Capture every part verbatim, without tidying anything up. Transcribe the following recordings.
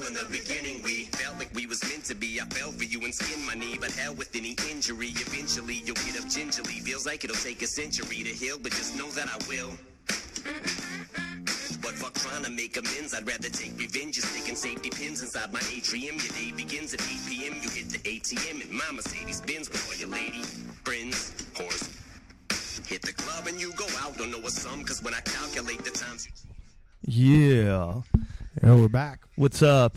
Well, in the beginning, we felt like we was meant to be. I fell for you and skinned my knee, but hell with any injury. Eventually, you'll get up gingerly. Feels like it'll take a century to heal, but just know that I will. But fuck trying to make amends, I'd rather take revenge. Just sticking safety pins inside my atrium. Your day begins at eight p.m. You hit the A T M in my Mercedes Benz with all your lady friends, horse. Hit the club and you go out. Don't know a sum, cause when I calculate the times. Yeah. Yeah, we're back. What's up?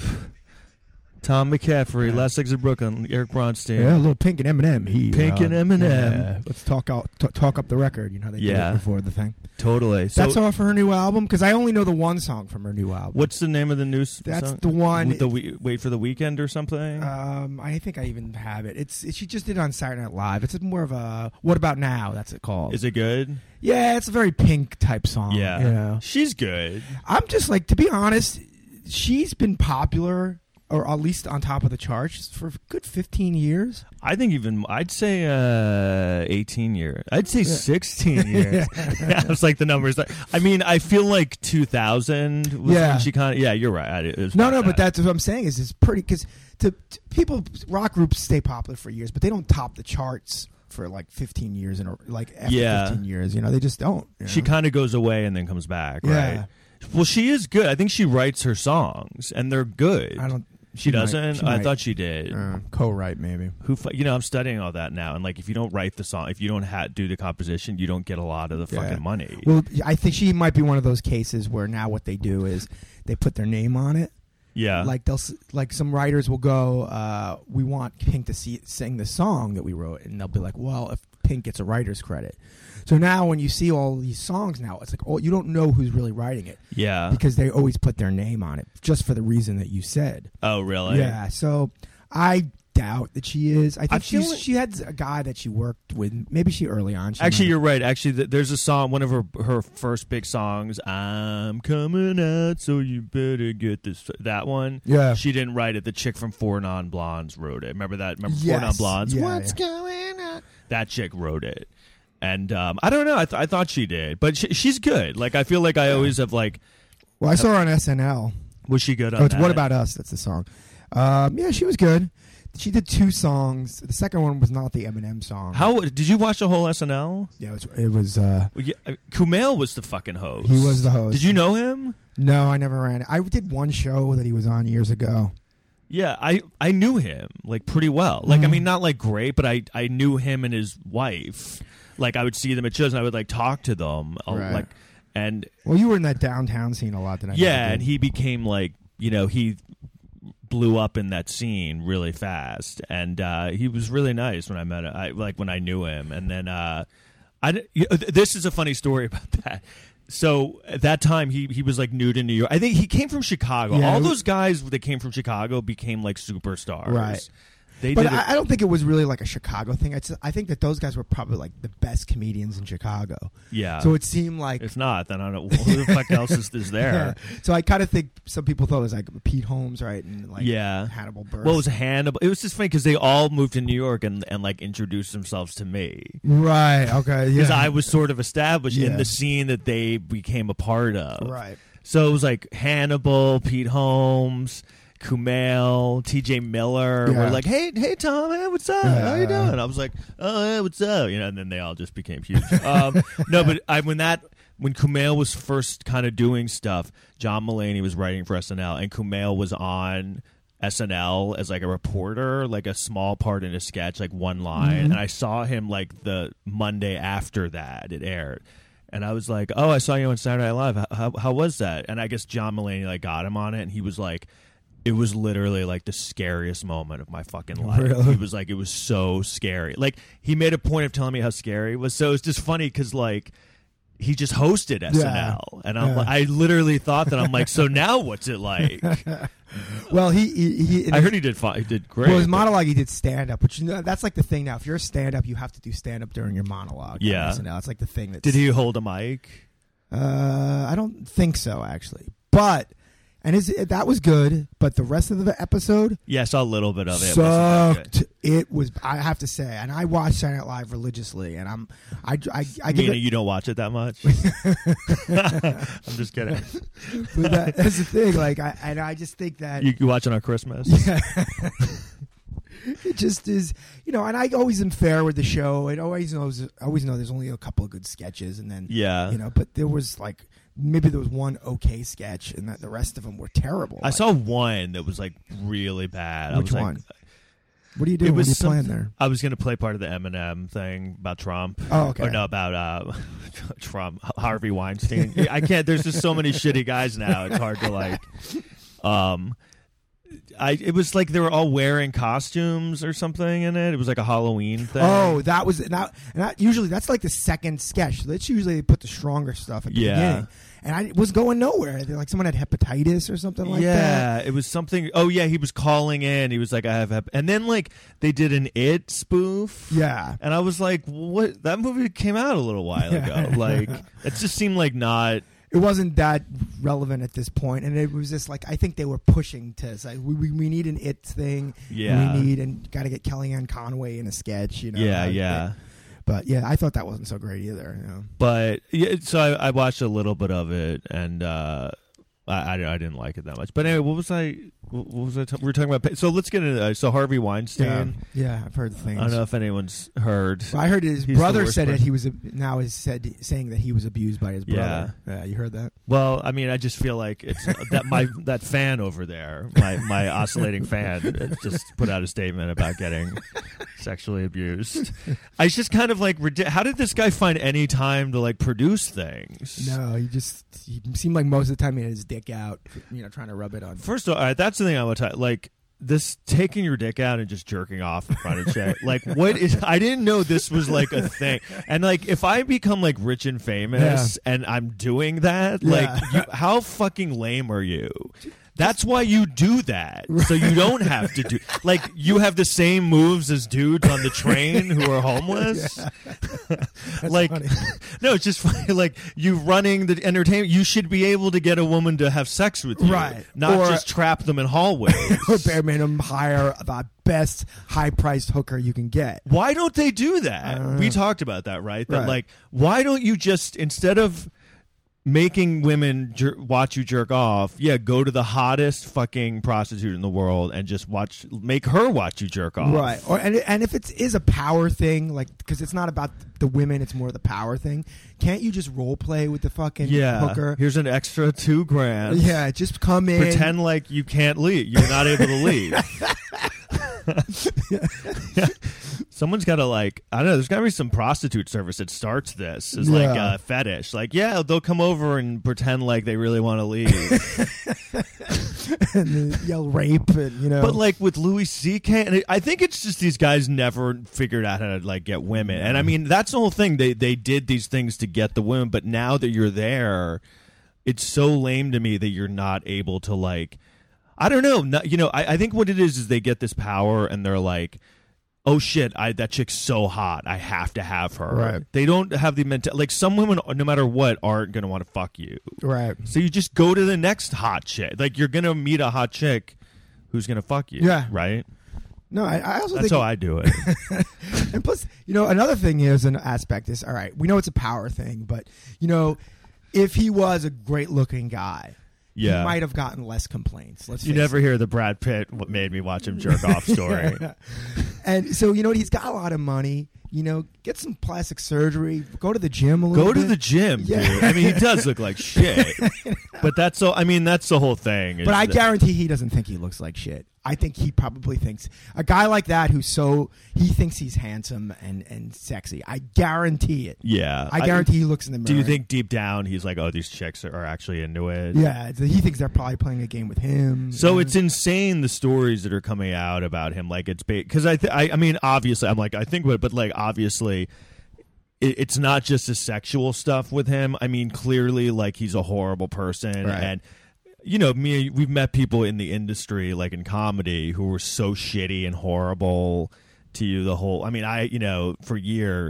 Tom McCaffrey, Yeah. Last Legs of Brooklyn, Eric Bronstein. Yeah, a little Pink and Eminem. He, Pink uh, and Eminem. Yeah. Let's talk out, t- talk up the record. You know how they Yeah. did it before the thing. Totally. So, That's off her new album because I only know the one song from her new album. what's the name of the new s- That's song? the one. With the we- Wait for the Weekend or something? Um, I think I even have it. It's it, she just did it on Saturday Night Live. It's more of a What About Now? That's it called. Is it good? Yeah, it's a very Pink type song. Yeah. you know? She's good. I'm just like, to be honest, she's been popular, or at least on top of the charts, for a good fifteen years. I think even, I'd say uh, eighteen years. I'd say sixteen years. Yeah, it's like the numbers. I mean, I feel like two thousand was Yeah. when she kind of, yeah, you're right. I- It was No, about no, but that. that's what I'm saying is it's pretty, because to, to people, rock groups stay popular for years, but they don't top the charts for like fifteen years in a, like after Yeah. fifteen years. You know, they just don't. you She know? kind of goes away and then comes back, Yeah. right? Well, she is good. I think she writes her songs, and they're good. I don't. She might- doesn't? she I might. thought she did. Uh, co-write maybe. Who, fu- you know, I'm studying all that now, and like, if you don't write the song, if you don't ha- do the composition, you don't get a lot of the Yeah. fucking money. Well, I think she might be one of those cases where now what they do is they put their name on it. yeah, Like they'll s- like some writers will go, uh, we want Pink to see, sing the song that we wrote, and they'll be like, well, if Pink gets a writer's credit. So now when you see all these songs now, it's like, oh, you don't know who's really writing it yeah. because they always put their name on it just for the reason that you said. Oh, really? Yeah. So I doubt that she is. I think I feel she's, like- she had a guy that she worked with. Maybe she early on. She Actually, might- you're right. Actually, th- there's a song, one of her her first big songs. I'm coming out, so you better get this. That one. Yeah. She didn't write it. The chick from Four Non Blondes wrote it. Remember that? Remember Yes. Four Non Blondes? Yeah, What's yeah. going on? That chick wrote it. And um, I don't know. I, th- I thought she did, but she, she's good. Like, I feel like I always have like. Well, I saw her on S N L. Was she good on Oh, it's that? What About Us? That's the song. Um, yeah, she was good. She did two songs. The second one was not the Eminem song. How did you watch the whole S N L? Yeah, it was. It was uh, Well, yeah, uh, Kumail was the fucking host. He was the host. Did you know him? no, I never ran it. I did one show that he was on years ago. Yeah, I, I knew him like pretty well. Like, I Mhm. mean, not like great, but I, I knew him and his wife. Like, I would see them at shows and I would like talk to them. uh, Right. Like, and Well, you were in that downtown scene a lot. That I yeah, never did. and he became like, you know, he blew up in that scene really fast, and uh, he was really nice when I met him. I like when I knew him, and then uh, I. di- you know, th- This is a funny story about that. So at that time, he he was like new to New York. I think he came from Chicago. Yeah, All it was- those guys that came from Chicago became like superstars. Right. They But did. it- I, I don't think it was really like a Chicago thing. I, just, I think that those guys were probably like the best comedians in Chicago. yeah. So it seemed like if not, then I don't know who the fuck else is, is there. Yeah. So I kind of think some people thought it was like Pete Holmes, right? And like Yeah. Hannibal Buress. Well, it was Hannibal. It was just funny because they all moved to New York and, and like introduced themselves to me. Right. Okay. Because Yeah. I was sort of established Yeah. in the scene that they became a part of. Right. So it was like Hannibal, Pete Holmes, Kumail, T J Miller Yeah. were like, hey, hey, Tom, hey, what's up? Yeah. How you doing? I was like, oh, hey, what's up? You know, and then they all just became huge. um, no, but I when that when Kumail was first kind of doing stuff, John Mulaney was writing for S N L, and Kumail was on S N L as like a reporter, like a small part in a sketch, like one line. Mhm. And I saw him like the Monday after that it aired. And I was like, "Oh, I saw you on Saturday Night Live. How, how, how was that?" And I guess John Mulaney like got him on it, and he was like, "It was literally like the scariest moment of my fucking life." Really? He was like, "It was so scary." Like he made a point of telling me how scary it was. So it's just funny because like he just hosted S N L, and I'm Yeah. like, I literally thought that I'm like, so now what's it like? Well, he he. he I heard he did fine. He did great. Well, his but- monologue, he did stand up, which you know, that's like the thing now. If you're a stand up, you have to do stand up during your monologue. on Yeah. S N L. It's like the thing that. Did he hold a mic? Uh, I don't think so, actually. But And is that was good, but the rest of the episode, yeah, I saw a little bit of it. It wasn't that sucked. It was. I have to say, and I watch Saturday Night Live religiously, and I'm. I. I. I good. give Meaning it, you don't watch it that much. I'm just kidding. But that, that's the thing. Like, I and I just think that You, you watch it on Christmas. Yeah. It just is, you know, and I always am fair with the show. It always knows, I always know there's only a couple of good sketches, and then Yeah. you know, but there was like maybe there was one okay sketch, and that the rest of them were terrible. I Like, saw one that was like really bad. I which was one? Like, What do you do? it What are was you playing some- there? I was going to play part of the Eminem thing about Trump. Oh, okay. Or no, about uh, Trump, Harvey Weinstein. I can't. There's just so many shitty guys now. It's hard to like. Um, I it was like they were all wearing costumes or something in it. It was like a Halloween thing. Oh, that was not. And that, usually that's like the second sketch. That's usually they put the stronger stuff at the Yeah. beginning. And I was going nowhere. They're like someone had hepatitis or something like yeah, that. it was something. Oh yeah, he was calling in. He was like, "I have," hep-. And then like they did an It spoof. Yeah. And I was like, "What?" That movie came out a little while ago. Like it just seemed like not. It wasn't that relevant at this point, and it was just like I think they were pushing to say we we, we need an It thing. Yeah. And we need and got to get Kellyanne Conway in a sketch. You know. Yeah, like, yeah. It, but yeah, I thought that wasn't so great either. You know? But yeah, so I, I watched a little bit of it, and uh, I, I I didn't like it that much. But anyway, what was I? What was I? T- we were talking about. So let's get into uh, so Harvey Weinstein. Yeah, yeah, I've heard things. I don't know if anyone's heard. Well, I heard his He's the brother worst said it. person. He was now is said saying that he was abused by his brother. Yeah, you heard that? Well, I mean, I just feel like it's that my that fan over there, my my oscillating fan, just put out a statement about getting sexually abused. I just kind of like, ridi- how did this guy find any time to like produce things? No, he just he seemed like most of the time he had his dick out, you know, trying to rub it on. First of all, all right, that's the thing I want to like. This taking your dick out and just jerking off in front of shit. Like, what is? I didn't know this was like a thing. And like, if I become like rich and famous and I'm doing that, Yeah. like, you, how fucking lame are you? That's why you do that, so you don't have to do. Like, you have the same moves as dudes on the train who are homeless. Like, funny. no, it's just funny. Like, you running the entertainment, you should be able to get a woman to have sex with you, Right. Not Or- just trap them in hallways. Or bare minimum hire the best high priced hooker you can get. Why don't they do that? Uh, We talked about that, right? That right. like, why don't you just instead of making women jer- watch you jerk off, yeah, go to the hottest fucking prostitute in the world and just watch, make her watch you jerk off, Right. Or and and if it is a power thing, like because it's not about the women, it's more the power thing. Can't you just role play with the fucking Yeah, hooker? here's an extra two grand. Yeah, just come in. Pretend like you can't leave. You're not able to leave. Someone's got to like, I don't know, there's got to be some prostitute service that starts this as like Yeah. a fetish. Like, yeah, they'll come over and pretend like they really want to leave. and then yell rape, and you know. But like with Louis C K, and it, I think it's just these guys never figured out how to like get women. And I mean, that's the whole thing. They they did these things to get the women, but now that you're there, it's so lame to me that you're not able to like, I don't know. Not, you know, I, I think what it is is they get this power and they're like, oh shit, I that chick's so hot, I have to have her. Right. They don't have the mental, like some women, no matter what, aren't gonna want to fuck you. right. So you just go to the next hot chick. Like you're gonna meet a hot chick who's gonna fuck you. Yeah. Right. No, I, I also That's think how I do it. and plus, you know, another thing is an aspect is all right. We know it's a power thing, but you know, if he was a great looking guy, Yeah. he might have gotten less complaints. Let's You face never hear the Brad Pitt what made me watch him jerk off story. it. And so you know, he's got a lot of money. You know, get some plastic surgery. Go to the gym a little Go bit. to the gym, Yeah. dude. I mean, he does look like shit. But that's so. I mean, that's the whole thing. is But I that- guarantee he doesn't think he looks like shit. I think he probably thinks a guy like that who's so he thinks he's handsome and, and sexy. I guarantee it. Yeah. I guarantee he looks in the mirror. Do you think deep down he's like, oh, these chicks are actually into it? Yeah, he thinks they're probably playing a game with him. So Yeah. it's insane the stories that are coming out about him. Like it's because I, th- I, I mean, obviously, I'm like I think, but but like obviously, it, it's not just the sexual stuff with him. I mean, clearly, like he's a horrible person, Right. and you know, me, we've met people in the industry, like in comedy, who were so shitty and horrible to you the whole. I mean, I, you know, for years,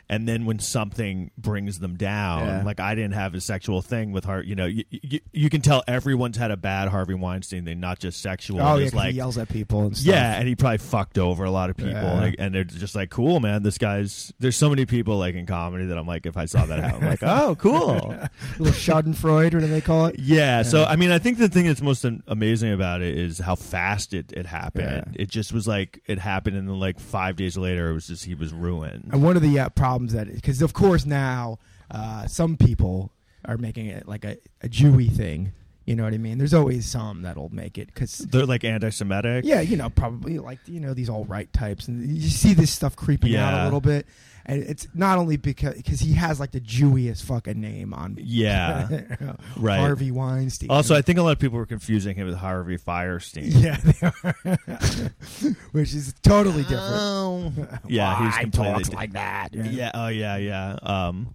and then when something brings them down, Yeah. like I didn't have a sexual thing with Har. You know, you, you, you can tell everyone's had a bad Harvey Weinstein thing, not just sexual. Oh yeah, It's 'cause like he yells at people and stuff. yeah, and he probably fucked over a lot of people, Yeah. like, and they're just like, cool, man. This guy's. There's so many people like in comedy that I'm like, if I saw that happen, I'm like, oh, cool. little Schadenfreude, or do they call it? Yeah, so I mean, I think the thing that's most am- amazing about it is how fast it, it happened. Yeah. It just was like it happened, and then like five days later, it was just he was ruined. And one of the uh, problems that, because of course now uh, some people are making it like a, a Jewy thing. You know what I mean? There's always some that'll make it because They're like anti-Semitic. yeah, you know, probably like you know these alt right types, and you see this stuff creeping out Yeah. a little bit. And it's not only because because he has like the Jewiest fucking name on Yeah, right. Harvey Weinstein. Also, I think a lot of people were confusing him with Harvey Firestein. yeah, they are. Which is totally different. Yeah, he's Why completely talks di- like that. Yeah. Oh, yeah, yeah. Um,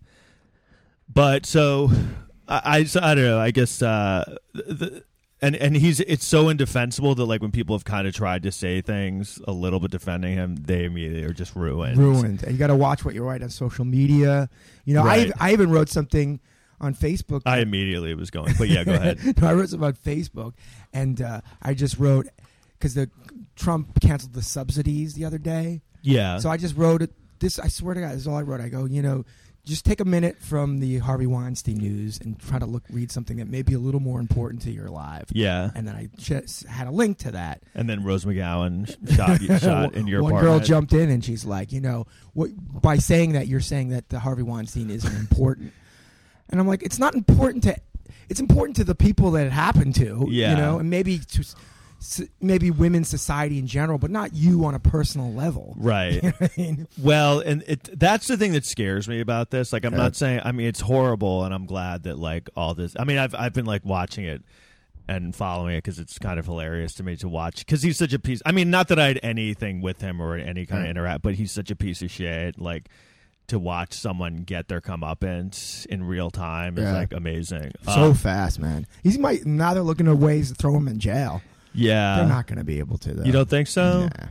but so I, I, so I don't know. I guess uh, the, and and he's it's so indefensible that like when people have kind of tried to say things a little bit defending him, they immediately are just ruined. Ruined. And you got to watch what you write on social media. You know, Right. I I even wrote something on Facebook. I immediately was going, but yeah, go ahead. no, I wrote something on Facebook, and uh, I just wrote because the Trump canceled the subsidies the other day. Yeah. So I just wrote it. This I swear to God, this is all I wrote. I go, you know, just take a minute from the Harvey Weinstein news and try to look read something that may be a little more important to your life. yeah. And then I just had a link to that. And then Rose McGowan sh- shot shot in your One apartment. girl jumped in and she's like, you know, what, by saying that you're saying that the Harvey Weinstein isn't important. And I'm like, it's not important to, it's important to the people that it happened to, Yeah. you know, and maybe to s- maybe women's society in general, but not you on a personal level. Right. You know what I mean? Well, and it that's the thing that scares me about this. Like, I'm Yeah. not saying. I mean, it's horrible, and I'm glad that like all this. I mean, I've I've been like watching it and following it because it's kind of hilarious to me to watch because he's such a piece. I mean, not that I had anything with him or any kind of Mm. interact, but he's such a piece of shit. Like to watch someone get their comeuppance in real time is Yeah. like amazing. So Um, fast, man. He's might now they're looking at ways to throw him in jail. yeah, They're not going to be able to, though. you don't think so? Nah.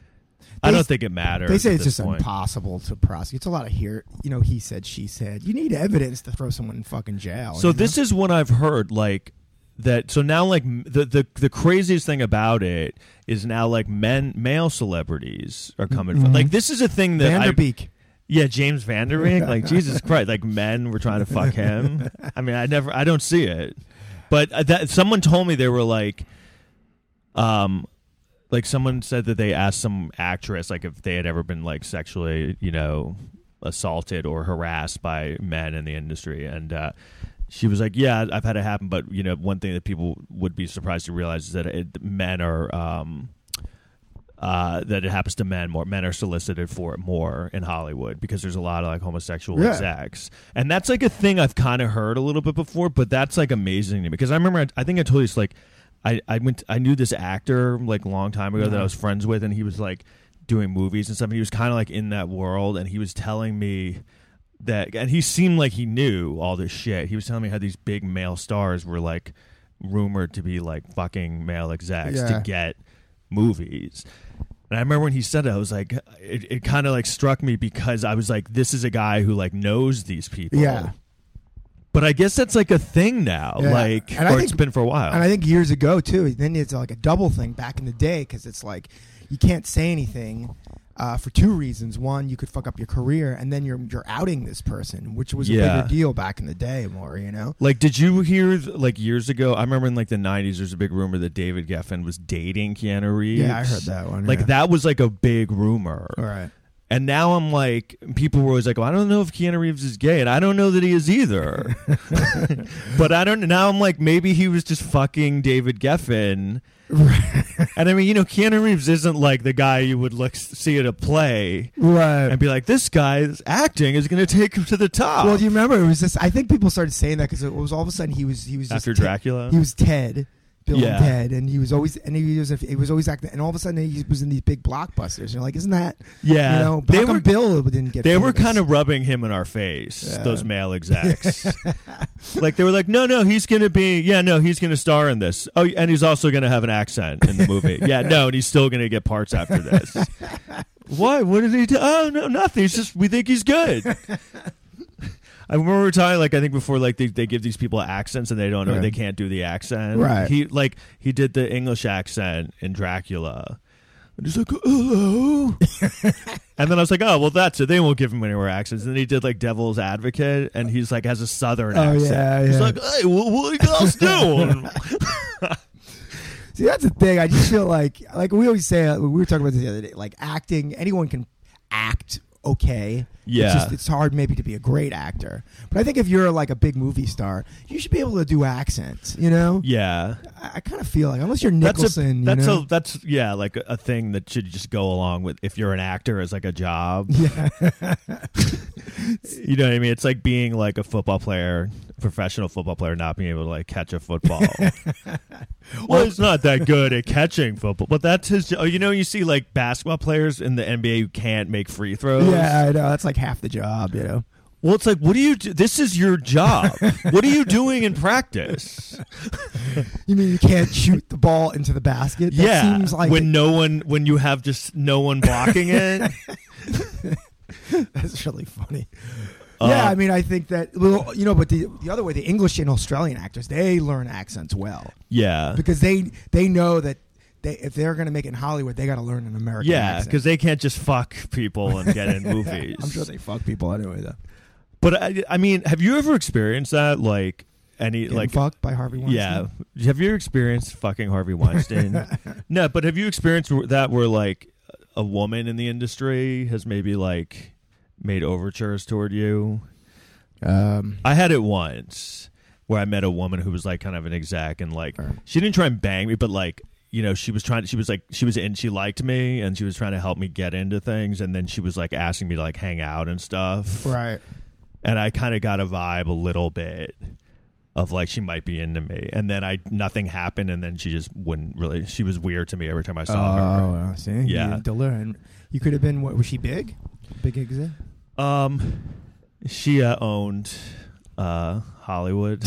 I They- don't think it matters. They say at it's this just point. impossible to prosecute. It's a lot of here, you know, he said, she said. You need evidence to throw someone in fucking jail. So you know? this is what I've heard, like that. So now, like m- the the the craziest thing about it is now, like men, male celebrities are coming. Mhm. For, like this is a thing that I, Vanderbeek. yeah, James Vanderbeek. Like Jesus Christ, like men were trying to fuck him. I mean, I never, I don't see it, but uh, that someone told me they were like, um. Like someone said that they asked some actress like if they had ever been like sexually, you know, assaulted or harassed by men in the industry, and uh, she was like, "Yeah, I've had it happen, but you know, one thing that people would be surprised to realize is that it, men are um, uh, that it happens to men more. Men are solicited for it more in Hollywood because there's a lot of like homosexual Yeah. execs, and that's like a thing I've kind of heard a little bit before, but that's like amazing to me because I remember I, I think I told you it's like. I, I went. I knew this actor like a long time ago that I was friends with, and he was like doing movies and stuff. And he was kind of like in that world, and he was telling me that, and he seemed like he knew all this shit. He was telling me how these big male stars were like rumored to be like fucking male execs Yeah. to get movies. And I remember when he said it, I was like, it, it kind of like struck me because I was like, this is a guy who like knows these people. Yeah. But I guess that's like a thing now, Yeah. like, And I or think- it's been for a while. And I think years ago, too, then it's like a double thing back in the day because it's like you can't say anything uh, for two reasons. One, you could fuck up your career, and then you're you're outing this person, which was a Yeah. bigger deal back in the day more, you know? Like, did you hear, like, years ago, I remember in, like, the nineties, there's a big rumor that David Geffen was dating Keanu Reeves. Yeah, I heard that one. Like, yeah. that was, like, a big rumor. All right. And now I'm like, people were always like, well, I don't know if Keanu Reeves is gay, and I don't know that he is either. But I don't, now I'm like, maybe he was just fucking David Geffen. And I mean, you know, Keanu Reeves isn't like the guy you would look see at a play Right. and be like, this guy's acting is going to take him to the top. Well, do you remember it was just? I think people started saying that because it was all of a sudden he was he was just After Ted- Dracula? he was Ted, Bill Yeah. and Ted, and he was always and he was he was always acting, and all of a sudden he was in these big blockbusters. And you're like, isn't that Yeah. you know? They How come were- Bill didn't get. They were famous? kind of rubbing him in our face, Yeah. those male execs. Like, they were like, no, no, he's going to be, yeah, no, he's going to star in this. Oh, and he's also going to have an accent in the movie. Yeah, no, and he's still going to get parts after this. Why? What did he do? Oh no, nothing. It's just we think he's good. I remember we were talking, like, I think before, like, they, they give these people accents and they don't know, Right. they can't do the accent. Right. He, like, he did the English accent in Dracula. And he's like, hello. And then I was like, oh, well, that's it. They won't give him any more accents. And then he did, like, Devil's Advocate, and he's, like, has a southern Oh, accent. yeah, He's yeah. like, hey, what, what are you guys doing? See, that's the thing. I just feel like, like we always say, uh, we were talking about this the other day, like acting, anyone can act okay. Yeah. It's just, it's hard maybe to be a great actor. But I think if you're like a big movie star, you should be able to do accents, you know? Yeah. I, I kind of feel like, unless you're That's Nicholson, a, that's you know? a, that's, yeah, like a, a thing that should just go along with if you're an actor as, like, a job. Yeah. You know what I mean? It's like being like a football player, professional football player, not being able to like catch a football. Well, he's not that good at catching football, but that's his. Oh, you know, you see like basketball players in the N B A who can't make free throws. Yeah, I know. That's like half the job, you know? Well, it's like, what do you do? This is your job. What are you doing in practice? You mean you can't shoot the ball into the basket? That Yeah, seems like when no one, when you have just no one blocking it. That's really funny. Uh, yeah, I mean, I think that, well, you know, but the the other way, the English and Australian actors, they learn accents well Yeah, because they they know that they if they're going to make it in Hollywood, they got to learn an American yeah, accent. because they can't just fuck people and get in movies. I'm sure they fuck people anyway, though. But I, I mean, have you ever experienced that? Like any, Getting like, fucked by Harvey Weinstein? yeah. Have you ever experienced fucking Harvey Weinstein? No, but have you experienced that where like a woman in the industry has maybe like made overtures toward you? Um, I had it once where I met a woman who was like kind of an exec and like Right. she didn't try and bang me, but like, you know, she was trying to, she was like, she was in, she liked me and she was trying to help me get into things. And then she was like asking me to like hang out and stuff. right. And I kind of got a vibe a little bit of like she might be into me. And then I nothing happened, and then she just wouldn't really. She was weird to me every time I saw her. Oh, uh, see, Yeah. you didn't deliver. And you could have been. What was she big? Big exit. Um, she uh, owned uh Hollywood.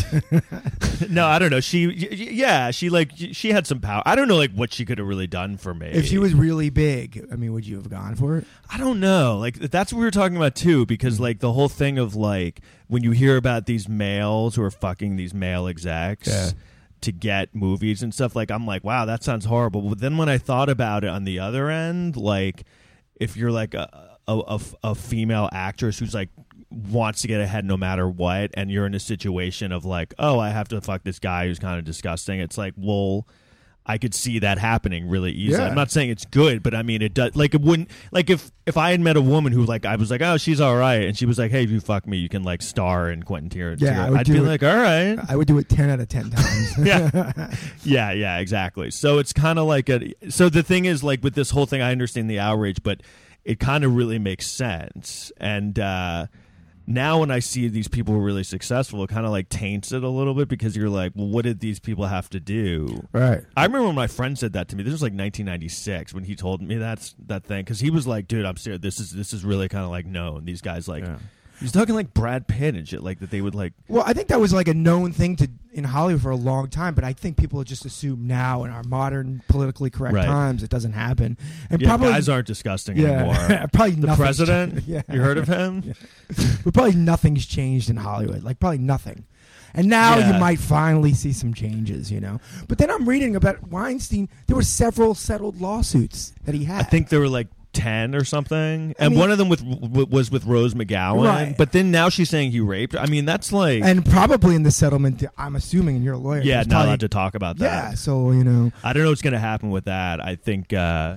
No, I don't know. She, y- y- yeah, she like she had some power. I don't know like what she could have really done for me. If she was really big, I mean, would you have gone for it? I don't know. Like that's what we were talking about too, because like the whole thing of like when you hear about these males who are fucking these male execs Yeah. to get movies and stuff, like I'm like, wow, that sounds horrible. But then when I thought about it on the other end, like if you're like a a, a, a female actress who's like wants to get ahead no matter what, and you're in a situation of like, oh, I have to fuck this guy who's kind of disgusting. It's like, well, I could see that happening really easily. Yeah. I'm not saying it's good, but I mean, it does. Like, it wouldn't. Like, if if I had met a woman who like I was like, oh, she's all right, and she was like, hey, if you fuck me, you can like star in Quentin Tarantino. Yeah, I would I'd do be it. like, all right. I would do it ten out of ten times. Yeah. Yeah, yeah, exactly. So it's kind of like a. So the thing is, like with this whole thing, I understand the outrage, but it kind of really makes sense. And uh, now when I see these people who are really successful, it kind of like taints it a little bit because you're like, well, what did these people have to do? Right. I remember when my friend said that to me. This was like nineteen ninety-six when he told me that's that thing, because he was like, dude, I'm serious. This is this is really kind of like known. These guys like. Yeah. He's talking like Brad Pitt and shit, like that they would like. Well, I think that was like a known thing to in Hollywood for a long time, but I think people just assume now in our modern politically correct Right. times it doesn't happen. And Yeah, probably guys aren't disgusting yeah, anymore. probably The nothing's president, changed. Yeah. you heard of him? Yeah. But probably nothing's changed in Hollywood. Like probably nothing. And now Yeah. you might finally see some changes, you know. But then I'm reading about Weinstein. There were several settled lawsuits that he had. I think there were like ten or something, I and mean- one of them with w- was with Rose McGowan. Right. But then now she's saying he raped her. I mean, that's like, and probably in the settlement, I'm assuming, and you're a lawyer. yeah, there's not probably- allowed to talk about that. Yeah, so you know, I don't know what's going to happen with that. I think. uh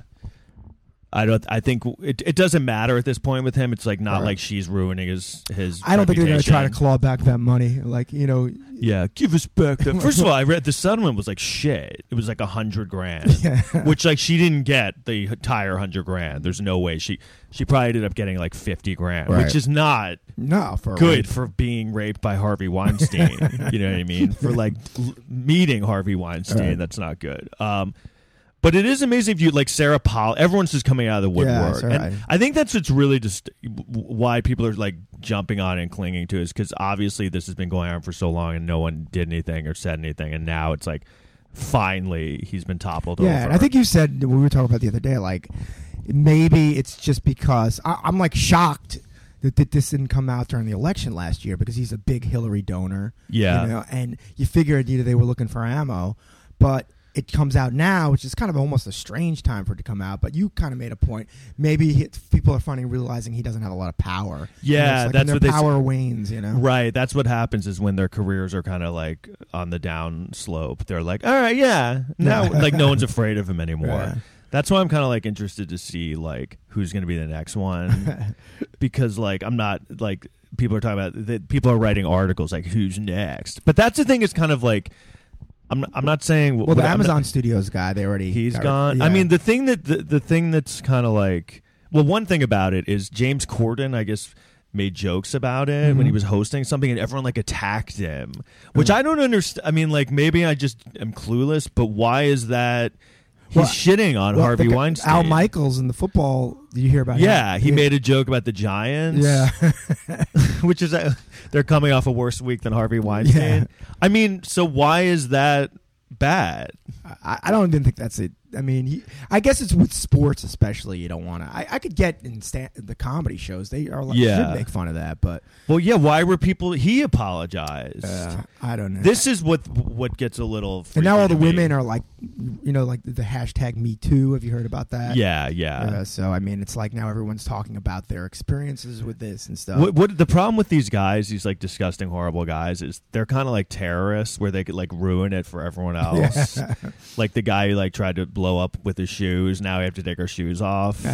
I don't. I think it. It doesn't matter at this point with him. It's like not Right. like she's ruining his his. I don't think they're going to try to reputation. claw back that money. Like you know, Yeah, give us back that. First of all, I read the settlement was like shit. It was like a hundred grand, yeah. which like she didn't get the entire hundred grand. There's no way she she probably ended up getting like fifty grand, Right. which is not no for a good rape. for being raped by Harvey Weinstein. You know what I mean? For like l- meeting Harvey Weinstein, Right. that's not good. Um, but it is amazing if you like Sarah Paul. Everyone's just coming out of the Yeah, woodwork, that's right. and I think that's what's really just why people are like jumping on and clinging to it, is because obviously this has been going on for so long and no one did anything or said anything, and now it's like finally he's been toppled Yeah, over. and I think you said we were talking about the other day, like maybe it's just because I, I'm like shocked that, that this didn't come out during the election last year because he's a big Hillary donor. Yeah. You know, and you figured either they were looking for ammo, but it comes out now, which is kind of almost a strange time for it to come out. But you kind of made a point. Maybe he, people are finally realizing he doesn't have a lot of power. Yeah, like that's when what their they power s- wanes. You know, Right. That's what happens is when their careers are kind of like on the down slope. They're like, all right, yeah, now like no one's afraid of him anymore. Yeah. That's why I'm kind of like interested to see like who's going to be the next one, because like I'm not like people are talking about that. People are writing articles like who's next, but that's the thing. Is kind of like. I'm I'm not saying well, the I'm Amazon not, Studios guy, they already he's got, gone. yeah. I mean, the thing that the, the thing that's kind of like well, one thing about it is James Corden, I guess, made jokes about it Mm-hmm. when he was hosting something, and everyone like attacked him, which Mm. I don't understand. I mean, like maybe I just am clueless, but why is that? He's Well, shitting on Well, Harvey the guy- Weinstein. Al Michaels in the football. Did you hear about him? Yeah, he made a joke about the Giants. Yeah. which is uh, they're coming off a worse week than Harvey Weinstein. Yeah. I mean, so why is that bad? I, I don't even think that's it. I mean, he, I guess it's with sports, especially. You don't want to. I, I could get in sta- the comedy shows. They are like, Yeah. should make fun of that, but Well, yeah. Why were people? He apologized. uh, I don't know. This is what what gets a little. and now all the freaky to me. women are like, you know, like the, the hashtag Me Too. Have you heard about that? Yeah, yeah. Uh, so I mean, it's like now everyone's talking about their experiences with this and stuff. What, what the problem with these guys, these like disgusting, horrible guys, is they're kind of like terrorists, where they could like ruin it for everyone else. Yeah. Like the guy who like tried to blow up with his shoes. Now we have to take our shoes off.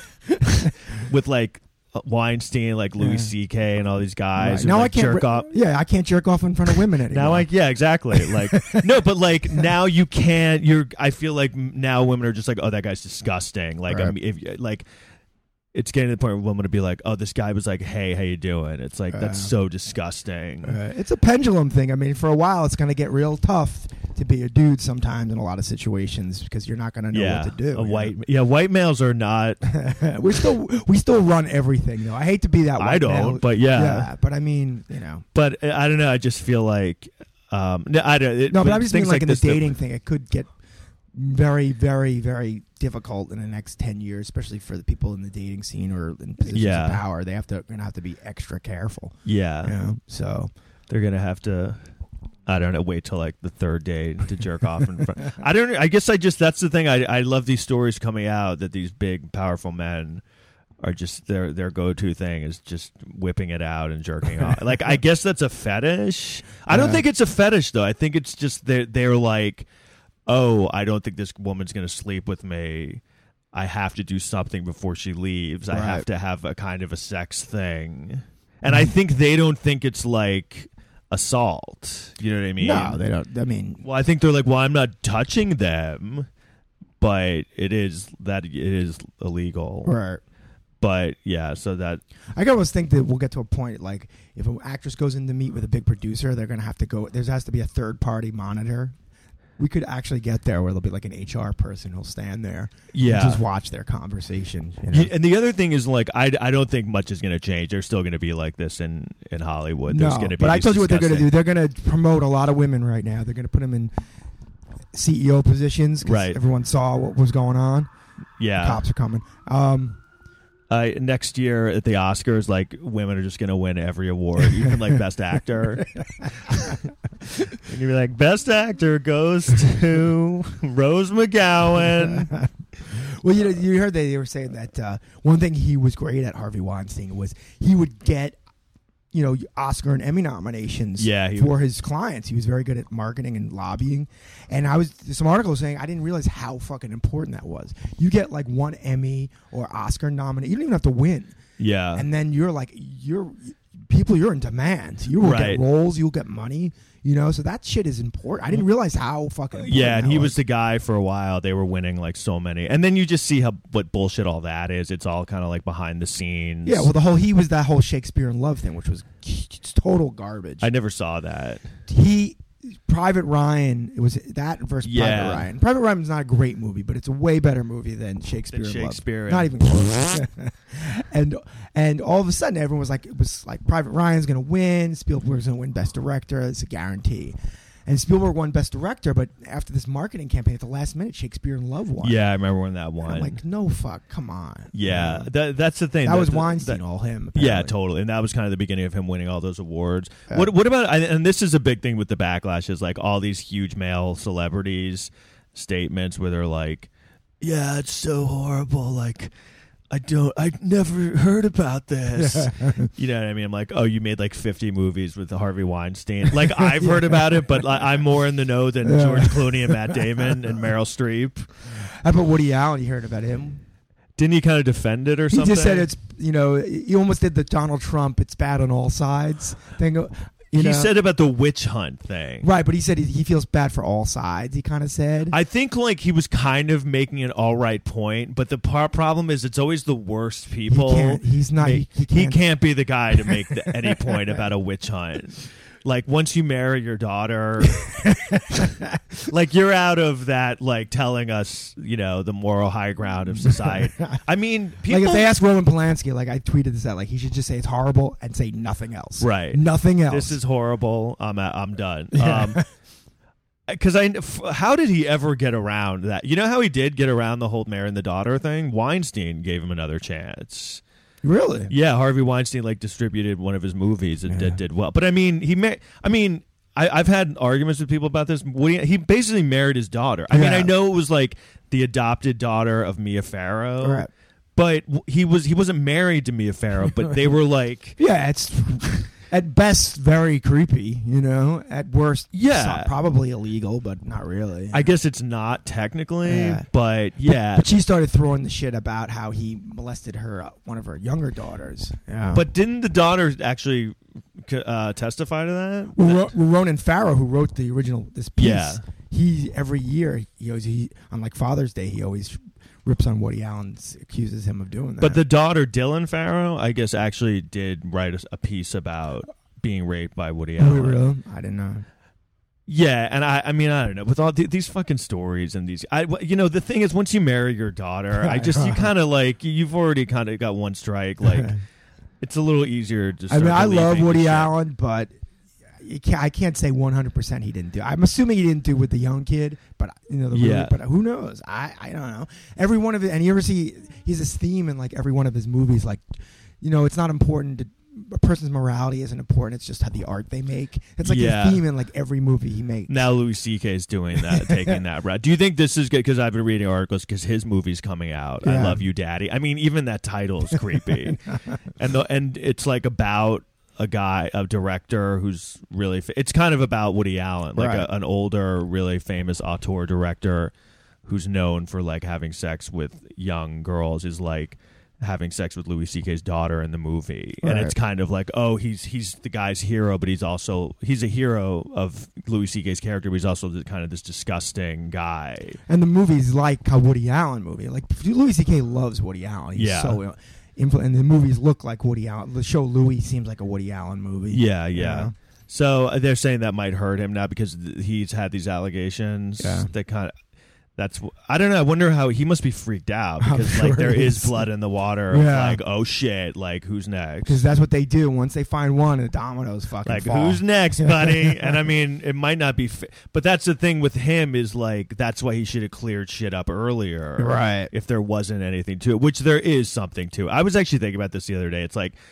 With like Weinstein, like Louis Yeah. C K, and all these guys. Right. Who, Now like, I can't. jerk re- off. Yeah, I can't jerk off in front of women anymore. Now, like, yeah, exactly. Like, no, but like now you can't. You're. I feel like now women are just like, oh, that guy's disgusting. Like, Right. I'm, if like, it's getting to the point where women would be like, oh, this guy was like, hey, how you doing? It's like that's Uh, so disgusting. Uh, it's a pendulum thing. I mean, for a while, it's going to get real tough to be a dude sometimes in a lot of situations because you're not going to know yeah, what to do. a you white. Yeah, white males are not. know? we still we still run everything though. I hate to be that. I white don't, male. but yeah. yeah. But I mean, you know, But uh, I don't know. I just feel like. Um, no, I don't. It, no. But I just mean things like in the this that- dating thing, it could get very, very, very difficult in the next ten years, especially for the people in the dating scene or in positions Yeah. of power. They have to going to have to be extra careful. Yeah, You know? So they're gonna have to. I don't know. Wait till like the third day to jerk off in front. I don't. I guess I just that's the thing. I I love these stories coming out that these big powerful men are just their their go to thing is just whipping it out and jerking off. Like I guess that's a fetish. I don't Yeah. think it's a fetish though. I think it's just they're they're like, oh, I don't think this woman's gonna sleep with me. I have to do something before she leaves. I have Right. to have a kind of a sex thing. And I think they don't think it's like assault. You know what I mean? no, they don't. I mean, Well, I think they're like, well, I'm not touching them, but it is that it is illegal. right. But yeah, so that I always think that we'll get to a point like if an actress goes in to meet with a big producer, they're going to have to go. There has to be a third party monitor. We could actually get there where there'll be like an H R person who'll stand there, yeah. and just watch their conversation. You know? Y- And the other thing is, like, I, I don't think much is going to change. They're still going to be like this in, in Hollywood. There's no, going to be but I these told you what they're going to do. disgusting- They're going to promote a lot of women right now. They're going to put them in C E O positions. 'Cause Right. Everyone saw what was going on. Yeah. Cops are coming. Um, Uh, next year at the Oscars, like, women are just going to win every award, even like Best Actor. And you're like, Best Actor goes to Rose McGowan. Well, you know, you heard they, they were saying that uh, one thing he was great at, Harvey Weinstein, was he would get, you know, Oscar and Emmy nominations Yeah, he- for his clients. He was very good at marketing and lobbying. And I was some articles saying I didn't realize how fucking important that was. You get like one Emmy or Oscar nomination. You don't even have to win. Yeah. And then you're like, you're people, you're in demand. You will Right. get roles, you'll get money. You know, so that shit is important. I didn't realize how fucking important Yeah, and that he was the guy for a while. They were winning like so many, and then you just see how what bullshit all that is. It's all kind of like behind the scenes. Yeah, well, the whole he was that whole Shakespeare in Love thing, which was just total garbage. I never saw that. He, Private Ryan, it was that versus Yeah. Private Ryan. Private Ryan is not a great movie, but it's a way better movie than Shakespeare Than in Shakespeare Love. in- Not even close. and and all of a sudden, everyone was like, it was like Private Ryan's going to win, Spielberg's going to win Best Director. It's a guarantee. And Spielberg won Best Director, but after this marketing campaign, at the last minute, Shakespeare in Love won. Yeah, I remember when that And won. I'm like, no, fuck, come on. yeah, You know? that, that's the thing. That was the- Weinstein, that- all him. Yeah, apparently. totally. And that was kind of the beginning of him winning all those awards. Yeah. What What about? And this is a big thing with the backlash is like all these huge male celebrities statements where they're like, "Yeah, it's so horrible. Like, I don't. I never heard about this." You know what I mean? I'm like, "Oh, you made like fifty movies with Harvey Weinstein. Like, I've heard about it, but like, I'm more in the know than Yeah. George Clooney and Matt Damon and Meryl Streep." How about Woody Allen? You heard about him? Didn't he kind of defend it or He something? just said it's, you know, he almost did the Donald Trump, it's bad on all sides thing. You he know? said about the witch hunt thing. Right, but he said he, he feels bad for all sides, he kind of said. I think like he was kind of making an all right point, but the par- problem is it's always the worst people. He can't, he's not, make- he, he he can't. can't be the guy to make the, any point about a witch hunt. Like once you marry your daughter, like you're out of that. Like telling us, you know, the moral high ground of society. I mean, people. Like if they ask Roman Polanski, like I tweeted this out, like he should just say it's horrible and say nothing else. Right. Nothing else. This is horrible. I'm I'm done. Yeah. Um, Because I, f- how did he ever get around that? You know how he did get around the whole marrying the daughter thing? Weinstein gave him another chance. Really? Yeah, Harvey Weinstein like distributed one of his movies and Yeah. did, did well. But I mean, he mar- I mean, I, I've had arguments with people about this. Woody, he basically married his daughter. I mean, Yeah. I know it was like the adopted daughter of Mia Farrow, Right. but w- he was he wasn't married to Mia Farrow. But they were like, Yeah, it's at best very creepy, you know. At worst, Yeah. so- probably illegal, but not really. I guess it's not technically, Yeah. but yeah. But she started throwing the shit about how he molested her, uh, one of her younger daughters. Yeah. But didn't the daughter actually uh, testify to that? Well, Ro- Ronan Farrow, who wrote the original this piece, Yeah. he every year he always he on like Father's Day he always rips on Woody Allen, accuses him of doing that. But the daughter, Dylan Farrow, I guess actually did write a, a piece about being raped by Woody Oh, Allen. really? I didn't know. Yeah, and I, I mean, I don't know. With all th- these fucking stories and these, I, you know, the thing is, once you marry your daughter, I just, you kind of like, you've already kind of got one strike. Like, it's a little easier to I start mean, I love believing Woody shit. Allen, but you can't, I can't say one hundred percent he didn't do. I'm assuming he didn't do with the young kid, but you know, the Yeah. movie, but who knows? I, I don't know. Every one of it, and you ever see he's this theme in like every one of his movies, like, you know, it's not important to a person's morality isn't important. It's just how the art they make. It's like Yeah. a theme in like every movie he makes. Now Louis C K is doing that, taking that route. Do you think this is good? Because I've been reading articles because his movie's coming out. I Yeah. Love You, Daddy. I mean, even that title is creepy, and the and it's like about a guy, a director who's really. Fa- it's kind of about Woody Allen, like Right. a, an older, really famous auteur director who's known for like having sex with young girls. Is like having sex with Louis C K's daughter in the movie, and Right. it's kind of like, oh, he's he's the guy's hero, but he's also he's a hero of Louis C K's character, but he's also the, kind of this disgusting guy. And the movie's like a Woody Allen movie. Like Louis C K loves Woody Allen. He's Yeah. so influ- and the movies look like Woody Allen. The show Louis seems like a Woody Allen movie. Yeah, you yeah. know? So uh, they're saying that might hurt him now because th- he's had these allegations. Yeah. That kind of. That's I don't know. I wonder how he must be freaked out I'm because sure like there he is is. blood in the water. Of Yeah. like, oh shit, like who's next? Because that's what they do. Once they find one, the dominoes fucking Like, fall. who's next, buddy? And I mean, it might not be, fi- but that's the thing with him is like that's why he should have cleared shit up earlier, Right. If there wasn't anything to it, which there is something to it. I was actually thinking about this the other day. It's like,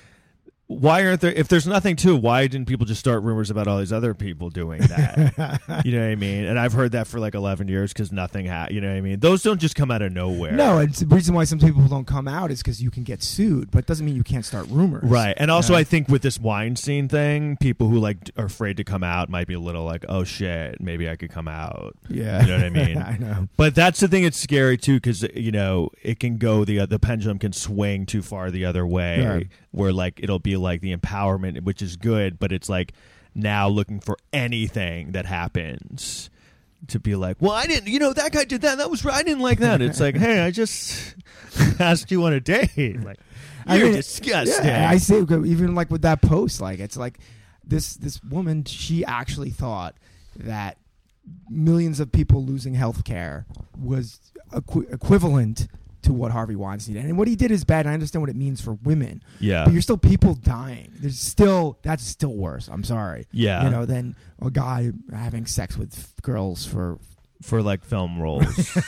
why aren't there? If there's nothing to it, why didn't people just start rumors about all these other people doing that? You know what I mean? And I've heard that for like eleven years because nothing ha You know what I mean? Those don't just come out of nowhere. No, and the reason why some people don't come out is because you can get sued, but it doesn't mean you can't start rumors. Right. And also, Yeah. I think with this Weinstein thing, people who like d- are afraid to come out might be a little like, oh shit, maybe I could come out. Yeah. You know what I mean? I know. But that's the thing. It's scary too because you know it can go the the pendulum can swing too far the other way, Right. where like it'll be like the empowerment, which is good, but it's like now looking for anything that happens to be like, well, I didn't, you know, that guy did that. That was right. I didn't like that. It's like, hey, I just asked you on a date. Like, I you're mean, disgusting. Yeah, I say even like with that post, like it's like this this woman, she actually thought that millions of people losing health care was equi- equivalent to what Harvey Weinstein did. And what he did is bad. And I understand what it means for women. Yeah. But you're still people dying. There's still that's still worse. I'm sorry. Yeah. You know, than a guy having sex with girls for for like film roles,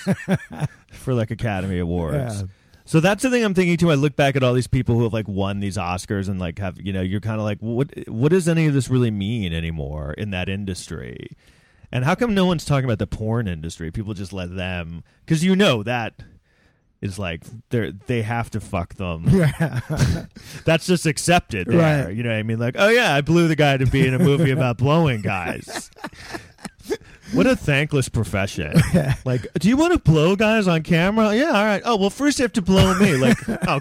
for like Academy Awards. Yeah. So that's the thing I'm thinking too. I look back at all these people who have like won these Oscars and like have, you know, you're kind of like, what what does any of this really mean anymore in that industry? And how come no one's talking about the porn industry? People just let them, because you know that is like they they have to fuck them. Yeah. That's just accepted there. Right. You know what I mean? Like, oh yeah, I blew the guy to be in a movie about blowing guys. What a thankless profession. Like, do you want to blow guys on camera? Yeah, all right. Oh, well, first you have to blow me. Like, oh,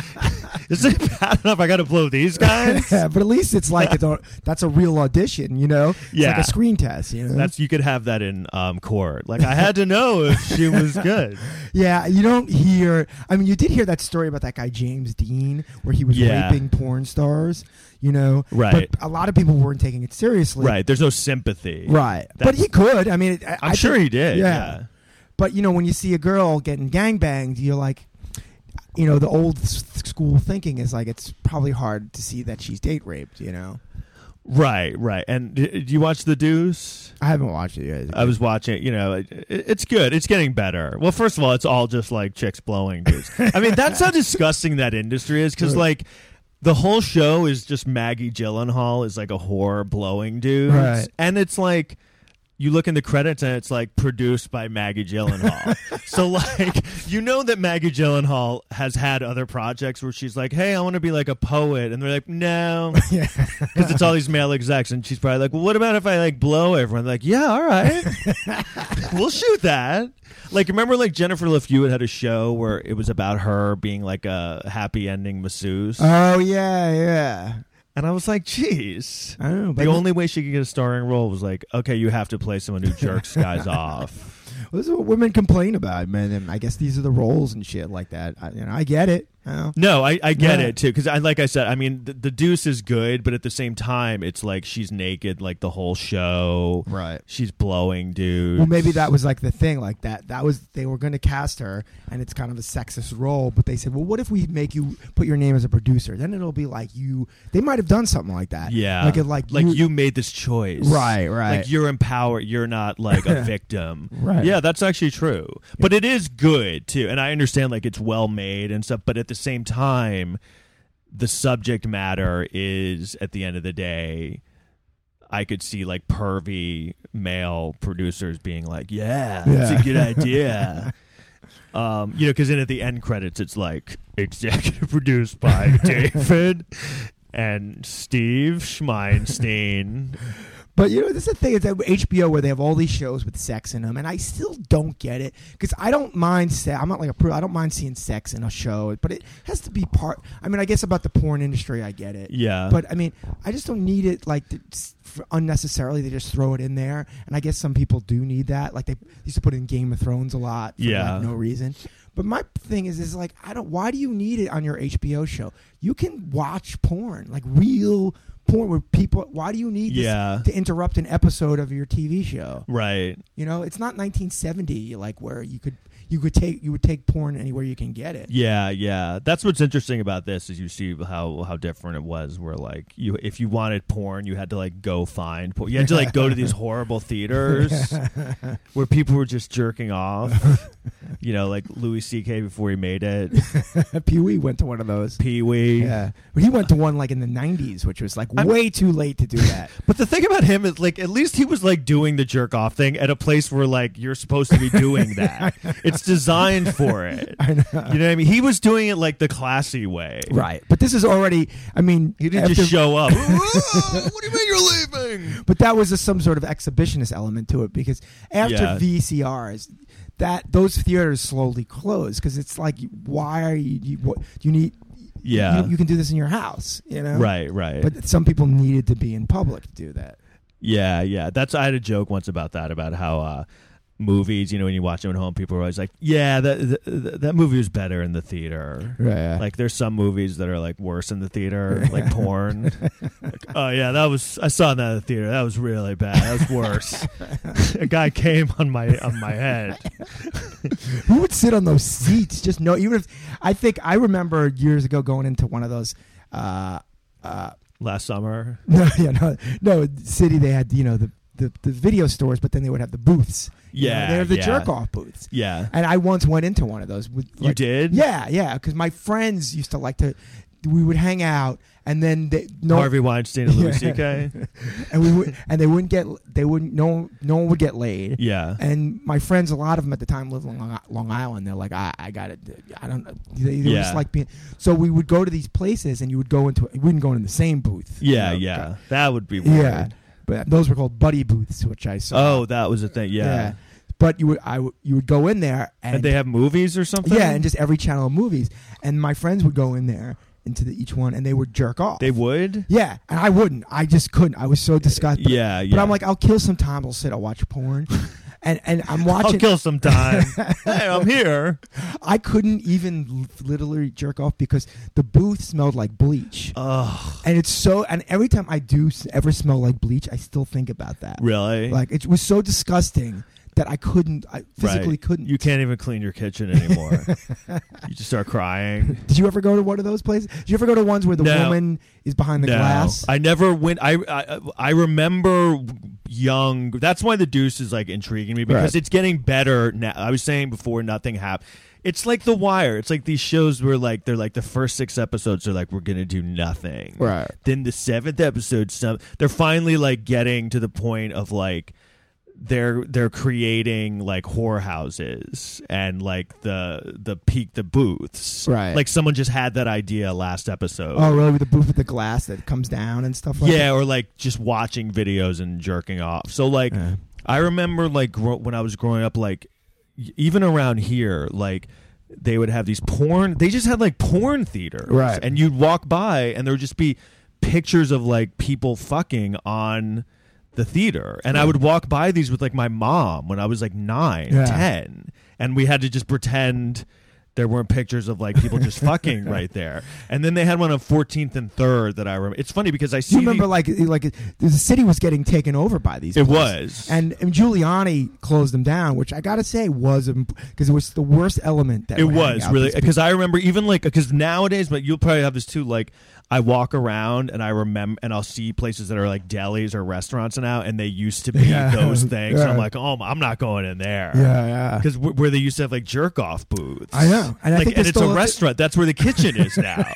is it bad enough I got to blow these guys? Yeah, but at least it's like it's a, that's a real audition, you know? It's Yeah. like a screen test, you know? That's you could have that in um, court. Like, I had to know if she was good. Yeah, you don't hear. I mean, you did hear that story about that guy James Dean, where he was Yeah. raping porn stars. You know, Right. But a lot of people weren't taking it seriously. Right. There's no sympathy. Right. But That's- he could. I mean, I, I'm I sure think- he did. Yeah. Yeah. But you know, when you see a girl getting gangbanged, you're like, you know, the old s- school thinking is like it's probably hard to see that she's date raped. You know. Right. Right. And d- did you watch The Deuce? I haven't watched it yet. I was watching, you know, it, it's good. It's getting better. Well, first of all, it's all just like chicks blowing dudes. I mean, that's how disgusting that industry is because, Right. like, the whole show is just Maggie Gyllenhaal is like a whore blowing dudes. Right. And it's like, you look in the credits and it's like produced by Maggie Gyllenhaal. So like, you know that Maggie Gyllenhaal has had other projects where she's like, hey, I want to be like a poet. And they're like, no. Yeah. Because it's all these male execs. And she's probably like, well, what about if I like blow everyone? They're like, yeah, all right. We'll shoot that. Like, remember like Jennifer Love Hewitt had a show where it was about her being like a happy ending masseuse. Oh yeah, yeah. And I was like, geez. I don't know. But The only way she could get a starring role was like, okay, you have to play someone who jerks guys off. Well, this is what women complain about, man. And I guess these are the roles and shit like that. I, you know, I get it. You know? No, I, I get Yeah. it too. Because I, like I said, I mean, the, the Deuce is good, but at the same time, it's like she's naked like the whole show. Right. She's blowing dudes. Well, maybe that was like the thing, like that. That was they were going to cast her, and it's kind of a sexist role. But they said, well, what if we make you put your name as a producer? Then it'll be like you. They might have done something like that. Yeah. like it, like like you, you made this choice. Right, right. Like you're empowered. You're not like a victim. Right. Yeah, that's actually true. But it is good too. And I understand like it's well made and stuff. But at the same time, the subject matter is at the end of the day, I could see like pervy male producers being like, yeah, that's Yeah. a good idea. Um, you know, because then at the end credits, it's like executive produced by David and Steve Schmeinstein. But you know, this is the thing. It's at H B O where they have all these shows with sex in them, and I still don't get it because I don't mind. Se- I'm not like a pro. I don't mind seeing sex in a show, but it has to be part. I mean, I guess about the porn industry, I get it. Yeah. But I mean, I just don't need it like to, for unnecessarily. They just throw it in there, and I guess some people do need that. Like they used to put it in Game of Thrones a lot for Yeah. like no reason. But my thing is, is like I don't. Why do you need it on your H B O show? You can watch porn, like real porn, where people. Why do you need this Yeah. to interrupt an episode of your T V show? Right. You know, it's not nineteen seventy, like where you could you could take you would take porn anywhere you can get it. Yeah, yeah. That's what's interesting about this is you see how how different it was. Where like you, if you wanted porn, you had to like go find porn. You had to like go to these horrible theaters where people were just jerking off. You know, like Louis C K before he made it. Pee Wee went to one of those. Pee Wee. Yeah, but he went to one like in the nineties, which was like I'm- way too late to do that. But the thing about him is, like, at least he was like doing the jerk off thing at a place where like you're supposed to be doing that. It's designed for it. I know. You know what I mean? He was doing it like the classy way. Right, but this is already. I mean, He didn't after- just show up. Whoa, what do you mean you're leaving? But that was a, some sort of exhibitionist element to it because after Yeah. V C Rs, that those theaters slowly closed because it's like, why are you? you what you need? Yeah. you, you can do this in your house, you know. Right, right. But some people needed to be in public to do that. Yeah, yeah. That's I had a joke once about that, about how uh movies, you know, when you watch them at home, people are always like, yeah, that that, that movie was better in the theater. Right, yeah. Like, there's some movies that are like worse in the theater, like porn. Like, oh yeah, that was I saw that in the theater. That was really bad. That was worse. A guy came on my on my head. Who would sit on those seats? Just no. Even if I think I remember years ago going into one of those. Uh, uh, Last summer. No, yeah, no, no. City they had you know the. The, the video stores, but then they would have the booths. You Yeah, know, they have the yeah. jerk off booths. Yeah. And I once went into one of those. With, like, You did? Yeah, yeah. Because my friends used to like to. We would hang out, and then they no Harvey Weinstein and Louis Yeah. C K. and we would, and they wouldn't get. They wouldn't. No, no one would get laid. Yeah. And my friends, a lot of them at the time lived on Long, Long Island. They're like, I, I got it. I don't know. They, they were Yeah. just like being. So we would go to these places, and you would go into. We wouldn't go in the same booth. Yeah, you know, yeah. That would be weird. Yeah. But those were called buddy booths, which I saw. Oh, that was a thing. Yeah. But you would, I would, you would go in there, and, And they have movies or something? yeah, and just every channel of movies, and my friends would go in there into the, each one, and they would jerk off. They would? Yeah, and I wouldn't. I just couldn't. I was so disgusted. But, Yeah, But yeah. I'm like, I'll kill some time. I'll sit. I'll watch porn, and and I'm watching. I'll kill some time. Hey, I'm here. I couldn't even literally jerk off because the booth smelled like bleach. Oh, And it's so, and every time I do s- ever smell like bleach, I still think about that. really? Like it was so disgusting that I couldn't, I physically Right. couldn't. You can't even clean your kitchen anymore. You just start crying. Did you ever go to one of those places? Did you ever go to ones where the No. woman is behind the no, glass? I never went. I, I I remember young. That's why the Deuce is like intriguing me because Right. it's getting better now. I was saying before, nothing happened. It's like The Wire. It's like these shows where like they're like the first six episodes are like we're gonna do nothing. Right. Then the seventh episode, some they're finally like getting to the point of like they're they're creating like whorehouses and like the the peak the booths. Right. Like someone just had that idea last episode. Oh, really? With the booth with the glass that comes down and stuff like that? Yeah, or like just watching videos and jerking off. So like, Yeah. I remember like gro- when I was growing up, like y- even around here, like they would have these porn. They just had like porn theaters, Right. And you'd walk by, and there would just be pictures of like people fucking on the theater, and I would walk by these with like my mom when I was like nine, Yeah. ten, and we had to just pretend there weren't pictures of like people just fucking right there. And then they had one on fourteenth and third that I remember. It's funny because I see You remember, the- like, like the city was getting taken over by these. It places. was. and, and Giuliani closed them down, which I gotta say was because it was the worst element. That it would hang was out really these people. because I remember even like because nowadays, but you'll probably have this too. Like I walk around and I remember and I'll see places that are like delis or restaurants now, and they used to be Yeah. those things. Yeah. I'm like, oh, I'm not going in there. Yeah, yeah. Because w- where they used to have like jerk off booths. I know. And I like, think and there's it's a still a- restaurant. That's where the kitchen is now.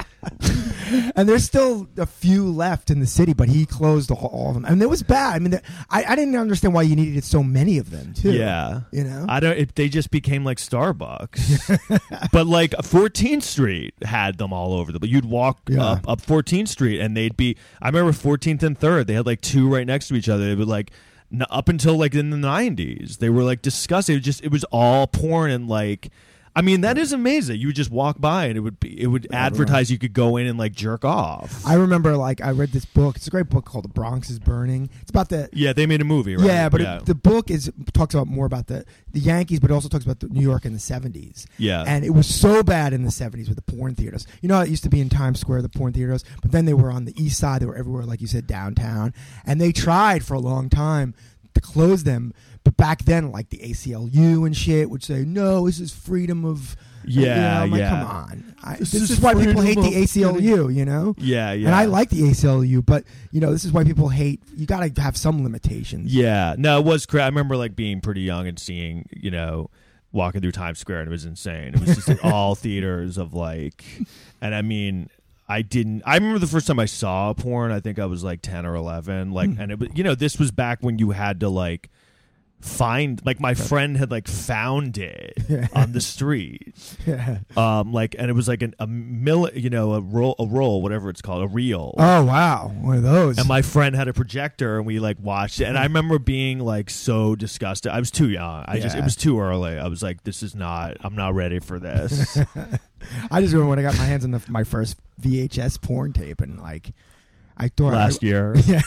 And there's still a few left in the city, but he closed all, all of them. And it was bad. I mean, the, I, I didn't understand why you needed so many of them, too. Yeah. You know? I don't. It, they just became like Starbucks. But like fourteenth Street had them all over the. But you'd walk Yeah. up up fourteenth Street and they'd be. I remember fourteenth and third. They had like two right next to each other. They would like n- up until like in the nineties. They were like disgusting. It was just it was all porn and like. I mean that is amazing. You would just walk by and it would be it would advertise you could go in and like jerk off. I remember, like, I read this book. It's a great book called The Bronx is Burning. It's about the. Yeah, they made a movie, right? Yeah, but yeah. It, the book is talks about more about the, the Yankees, but it also talks about the New York in the seventies. Yeah. And it was so bad in the seventies with the porn theaters. You know, it used to be in Times Square, the porn theaters, but then they were on the east side. They were everywhere, like you said, downtown. And they tried for a long time to close them. But back then, like the A C L U and shit would say, no, this is freedom of. Yeah, you know, I'm like, yeah. come on. I, this, This is, is why people hate freedom the of A C L U, you know? Yeah, yeah. And I like the A C L U, but, you know, this is why people hate. You got to have some limitations. Yeah, no, it was crazy. I remember like being pretty young and seeing, you know, walking through Times Square, and it was insane. It was just like, all theaters of like, and I mean, I didn't. I remember the first time I saw porn. I think I was like ten or eleven. Like, and it was, you know, this was back when you had to like find, like, my friend had like found it on the street. Yeah. Um, like, and it was like an, a mill, you know, a roll, a roll, whatever it's called, a reel. Oh, wow. One of those. And my friend had a projector, and we like watched it. And I remember being like so disgusted. I was too young. I just Yeah. it was too early. I was like, this is not. I'm not ready for this. I just remember when I got my hands on the, my first V H S porn tape, and like, I thought last I, year. Yeah.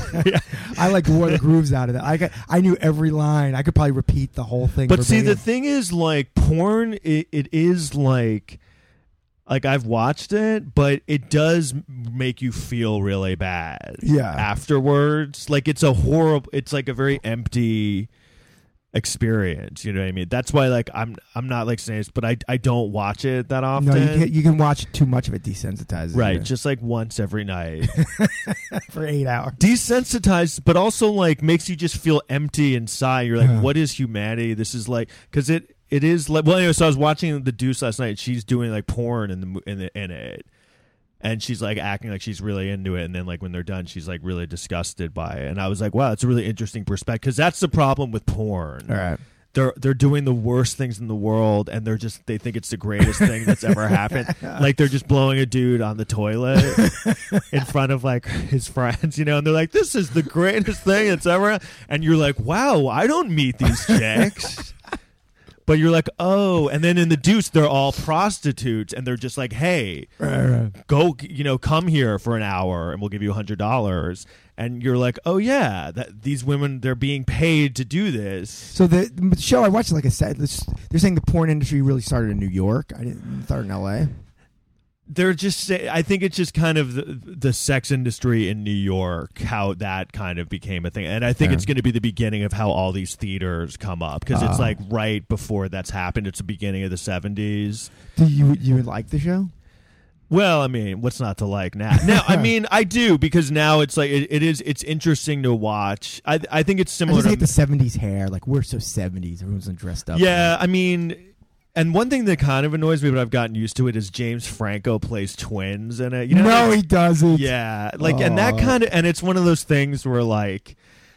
I like wore the grooves out of that. I got, I knew every line. I could probably repeat the whole thing. But see, verbatim. the thing is, like, porn, it, it is like, like I've watched it, but it does make you feel really bad. Yeah. Afterwards, like it's a horrible. It's like a very empty experience. You know what I mean? That's why, like, I'm I'm not like saying this, but I I don't watch it that often. No, you can, you can watch too much of it desensitizes. Right, you. just like once every night. For eight hours. Desensitized, but also like makes you just feel empty inside. You're like, Uh. what is humanity? This is like, because it it is like. Well, anyway, so I was watching The Deuce last night. And she's doing like porn in the mo- in the in it, and she's like acting like she's really into it. And then like when they're done, she's like really disgusted by it. And I was like, wow, that's a really interesting perspective, because that's the problem with porn. All right. They're they're doing the worst things in the world, and they're just they think it's the greatest thing that's ever happened. Like they're just blowing a dude on the toilet in front of like his friends, you know, and they're like, "This is the greatest thing that's ever." And you're like, "Wow, I don't meet these chicks." But you're like, oh, and then in The Deuce, they're all prostitutes, and they're just like, hey, Right, right. go, you know, come here for an hour, and we'll give you a hundred dollars. And you're like, oh yeah, that these women, they're being paid to do this. So the, the show I watched, like I said, this, they're saying the porn industry really started in New York. I didn't start in L A. They're just say, I think it's just kind of the, the sex industry in New York, how that kind of became a thing. And I think Yeah. it's going to be the beginning of how all these theaters come up, because it's Ah. like right before that's happened. It's the beginning of the seventies. Do you you would like the show? Well, I mean, what's not to like now? Now, I mean, I do, because now it's like it, it is. It's interesting to watch. I I think it's I similar just to hate the seventies hair. Like we're so seventies. Everyone's dressed up. yeah. I mean, and one thing that kind of annoys me, but I've gotten used to it, is James Franco plays twins in it. You know, no, he doesn't. yeah, like, and that Oh. kind of, and it's one of those things where like.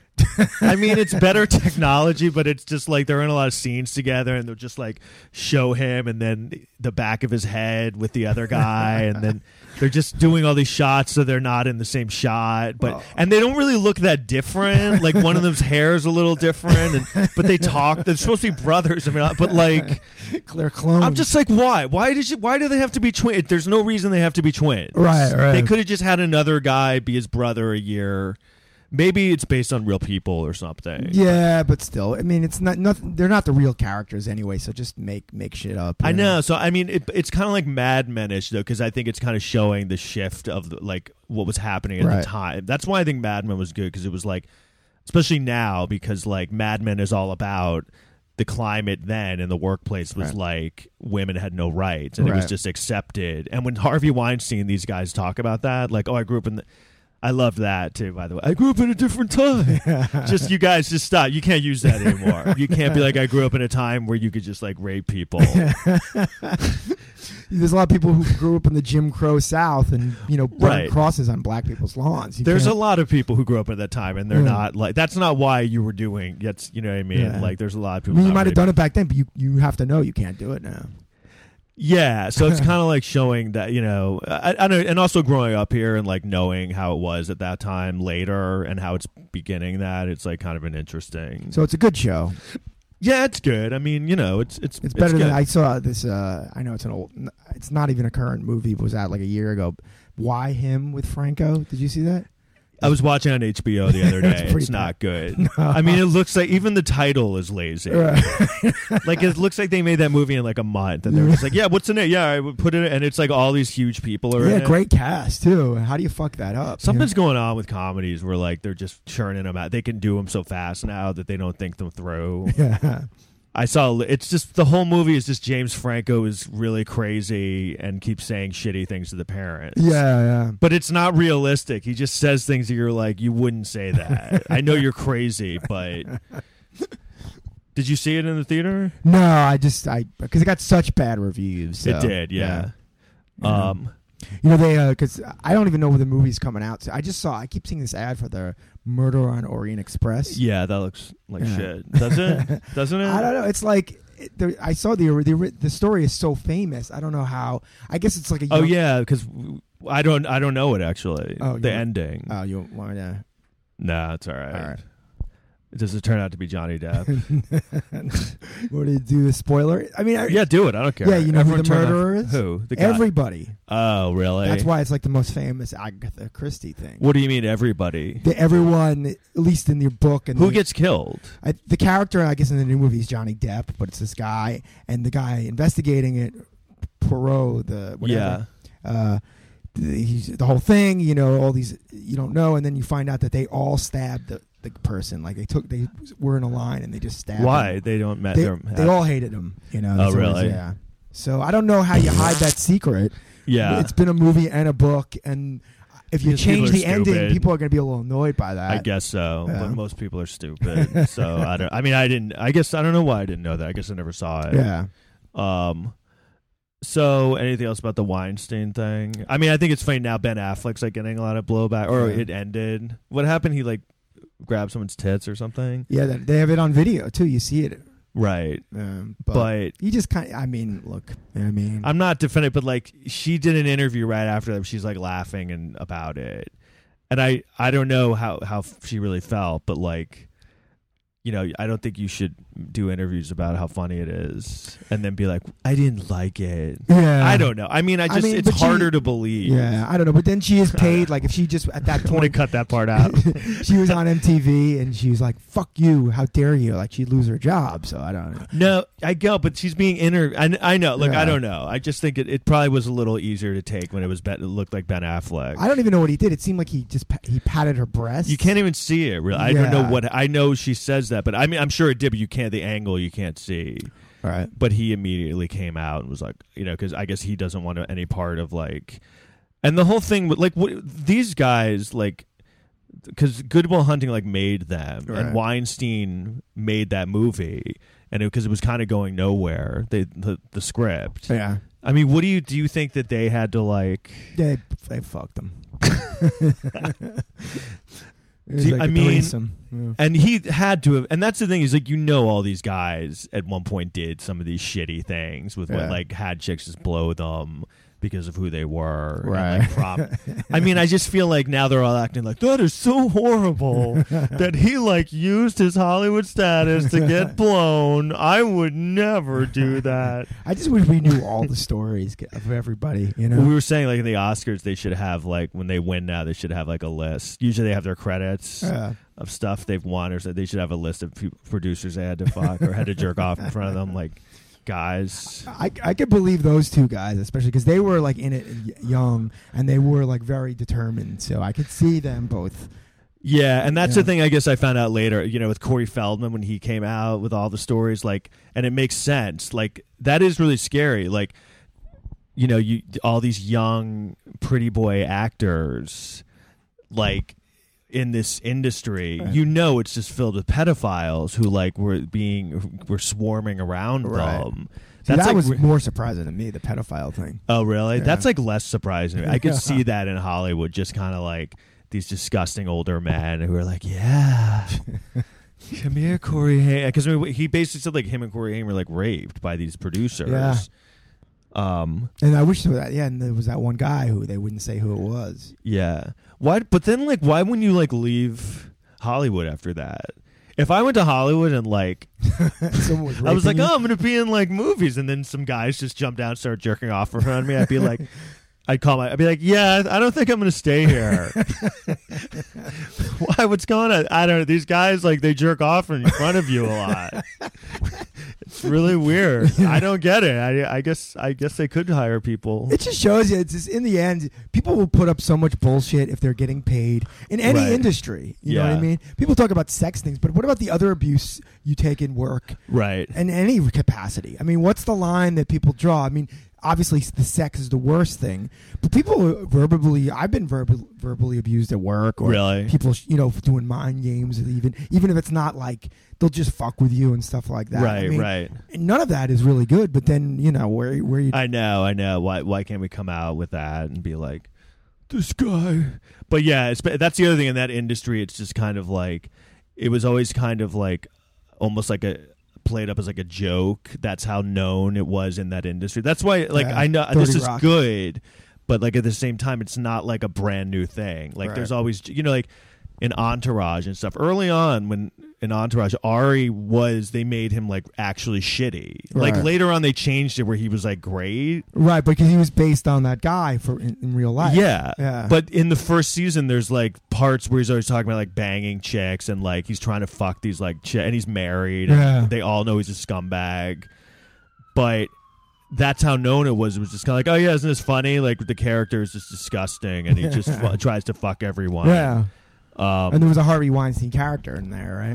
I mean, it's better technology, but it's just like they're in a lot of scenes together, and they'll just like show him and then the back of his head with the other guy, and then they're just doing all these shots so they're not in the same shot, but Oh. and they don't really look that different. Like one of them's hair is a little different, and but they talk. They're supposed to be brothers. I mean, but like Claire clone. I'm just like, why? Why did you? Why do they have to be twins? There's no reason they have to be twins. Right, right. They could have just had another guy be his brother a year. Maybe it's based on real people or something. Yeah, but still, I mean, it's not nothing. They're not the real characters anyway. So just make make shit up. I you know. So I mean, it, it's kind of like Mad Men-ish though, because I think it's kind of showing the shift of the, like what was happening at Right. the time. That's why I think Mad Men was good, because it was like, especially now, because like Mad Men is all about the climate then in the workplace was Right. like women had no rights, and it was Right. just accepted. And when Harvey Weinstein, these guys talk about that, like, oh, I grew up in the. I love that too, by the way. I grew up in a different time. Just you guys, just stop. You can't use that anymore. You can't be like, I grew up in a time where you could just like rape people. There's a lot of people who grew up in the Jim Crow South and you know burn Right. crosses on black people's lawns. You There's a can't- lot of people who grew up at that time, and they're Yeah. not like, that's not why you were doing. That's, you know what I mean. Yeah. Like, there's a lot of I people. mean, you not might have raping. done it back then, but you you have to know you can't do it now. Yeah, so it's kind of like showing that, you know, I, I don't, and also growing up here and like knowing how it was at that time later and how it's beginning that, it's like kind of an interesting. So it's a good show. Yeah, it's good. I mean, you know, it's it's It's better good. than I saw this. Uh, I know it's an old. It's not even a current movie. It was out like a year ago. Why Him with Franco? Did you see that? I was watching on H B O the other It's day. pretty It's not good. No. I mean, it looks like even the title is lazy. Right. Like, it looks like they made that movie in like a month, and they're just like, yeah, what's in it? Yeah, I would put it, and it's like all these huge people are Yeah, in it. great cast too. How do you fuck that up? Something's going on with comedies where like they're just churning them out. They can do them so fast now that they don't think them through. Yeah. I saw it's just the whole movie is just James Franco is really crazy and keeps saying shitty things to the parents. Yeah, yeah. But it's not realistic. He just says things that you're like, you wouldn't say that. I know you're crazy, but did you see it in the theater? No, I just I because it got such bad reviews. So, it did, yeah. You know. Um, You know they because I don't even know when the movie's coming out. So I just saw I keep seeing this ad for the Murder on Orient Express. yeah, that looks like Yeah. shit. Does it? Doesn't it? I don't know. It's like it, the, I saw the, the the story is so famous. I don't know how. I guess it's like a. Oh young- yeah, because I don't. I don't know it actually. Oh, the you- ending. Oh, you want to? No, it's all right. All right. Does it turn out to be Johnny Depp? What do you do? A spoiler? I mean, I, Yeah, do it. I don't care. yeah, you know Everyone who the turn murderer off- is? Who? The guy. Everybody. Oh, really? That's why it's like the most famous Agatha Christie thing. What do you mean, everybody? The, everyone, at least in your book, and Who the, gets killed? I, the character, I guess, in the new movie is Johnny Depp, but it's this guy, and the guy investigating it, Poirot, the whatever. Yeah. Uh, the, he's, the whole thing, you know, all these you don't know, and then you find out that they all stabbed the, the person. Like they took, they were in a line and they just stabbed. Why? him. They don't met. They, they're- they all hated him. You know. Oh, That's always- really? Yeah. So I don't know how you hide that secret. Yeah. It's been a movie and a book, and if you Because people change are the ending, stupid. people are going to be a little annoyed by that. I guess so, Yeah. but most people are stupid. So I don't. I mean, I didn't. I guess I don't know why I didn't know that. I guess I never saw it. Yeah. Um. So, anything else about the Weinstein thing? I mean, I think it's funny now. Ben Affleck's like getting a lot of blowback, or Yeah. it ended. What happened? He like grabbed someone's tits or something. Yeah, that, they have it on video too. You see it. Right. Um, but, But you just kind of, I mean, look, I mean, I'm not defending, but like she did an interview right after that. She's like laughing and about it, and I I don't know how how she really felt, but like, you know, I don't think you should do interviews about how funny it is and then be like, I didn't like it. yeah, I don't know. I mean, I I just mean, it's but she- harder to believe. Yeah, I don't know. But then she is paid. Like if she just at that I'm gonna point, cut that part out. she was on M T V and she was like, "Fuck you! How dare you!" Like she'd lose her job. So I don't know. No, I go, but she's being inter. I, I know. Like Yeah. I don't know. I just think it, it probably was a little easier to take when it was ben, it looked like Ben Affleck. I don't even know what he did. It seemed like he just pa- he patted her breast. You can't even see it. Really, I don't know Yeah. what. I know she says that, but I mean, I'm sure it did. But you can't. The angle you can't see. Right. But he immediately came out and was like, you know, because I guess he doesn't want any part of like, and the whole thing with like what these guys like, because Good Will Hunting like made them, Right. and Weinstein made that movie, and because it, it was kind of going nowhere. They the, the script. Yeah. I mean, what do you do? You think that they had to like? They they fucked him. It was See, like I a mean, threesome. Yeah. And he had to have, and that's the thing is like you know all these guys at one point did some of these shitty things with what Yeah. like had chicks just blow them because of who they were, and, Right. like, prop- I mean, I just feel like now they're all acting like that is so horrible that he like used his Hollywood status to get blown. I would never do that. I just wish we knew all the stories of everybody. You know. We were saying like in the Oscars they should have like when they win now they should have like a list. Usually they have their credits. Yeah. Of stuff they've won, or so they should have a list of pe- producers they had to fuck or had to jerk off in front of them, like guys. I I could believe those two guys, especially because they were like in it y- young and they were like very determined. So I could see them both. Yeah, and that's Yeah. the thing I guess I found out later, you know, with Corey Feldman when he came out with all the stories, like, and it makes sense. Like, that is really scary. Like, you know, you all these young pretty boy actors, like, in this industry, Right. you know, it's just filled with pedophiles who like were being were swarming around Right. them. See, that like, was re- more surprising to me, the pedophile thing. oh really? Yeah. That's like less surprising. I could Yeah. see that in Hollywood, just kind of like these disgusting older men who are like, yeah. Come here, Corey Haim. Because he basically said like him and Corey Haim were like raped by these producers. Yeah. Um. And I wish there was that. Yeah, and there was that one guy who they wouldn't say who it was. Yeah. Why? But then, like, why wouldn't you like leave Hollywood after that? If I went to Hollywood and like, Someone was I was like, raping oh, I'm gonna be in like movies, and then some guys just jump down, and start jerking off in front of me. I'd be like, I'd call my, I'd be like, yeah, I don't think I'm gonna stay here. Why? What's going on? I don't know. These guys like they jerk off in front of you a lot. It's really weird. I don't get it. I, I guess I guess they could hire people. It just shows you. It's just, in the end, people will put up so much bullshit if they're getting paid in any Right. industry. You know what Yeah. I mean? People talk about sex things, but what about the other abuse you take in work Right. in any capacity? I mean, what's the line that people draw? I mean, obviously the sex is the worst thing, but people verbally, I've been verbal, verbally abused at work, or Really? people, you know, doing mind games, even even if it's not like they'll just fuck with you and stuff like that. I Right. mean, Right. None of that is really good. But then you know where where you I know, I know. Why why can't we come out with that and be like, this guy? But yeah, it's, that's the other thing in that industry. It's just kind of like, it was always kind of like, almost like a, played up as like a joke. That's how known it was in that industry. That's why, like, Yeah, I know Dirty this is Rock. good, but like at the same time, it's not like a brand new thing. Like Right. there's always, you know, like, in Entourage and stuff. Early on, when in Entourage, Ari was they made him like actually shitty. Right. Like later on, they changed it where he was like great. Right, because he was based on that guy for in, in real life. Yeah. Yeah. But in the first season, there's like parts where he's always talking about like banging chicks and like he's trying to fuck these like chicks and he's married. Yeah. And they all know he's a scumbag. But that's how known it was. It was just kind of like, oh yeah, isn't this funny? Like the character is just disgusting and he just fu- tries to fuck everyone. Yeah. Um, And there was a Harvey Weinstein character in there, right?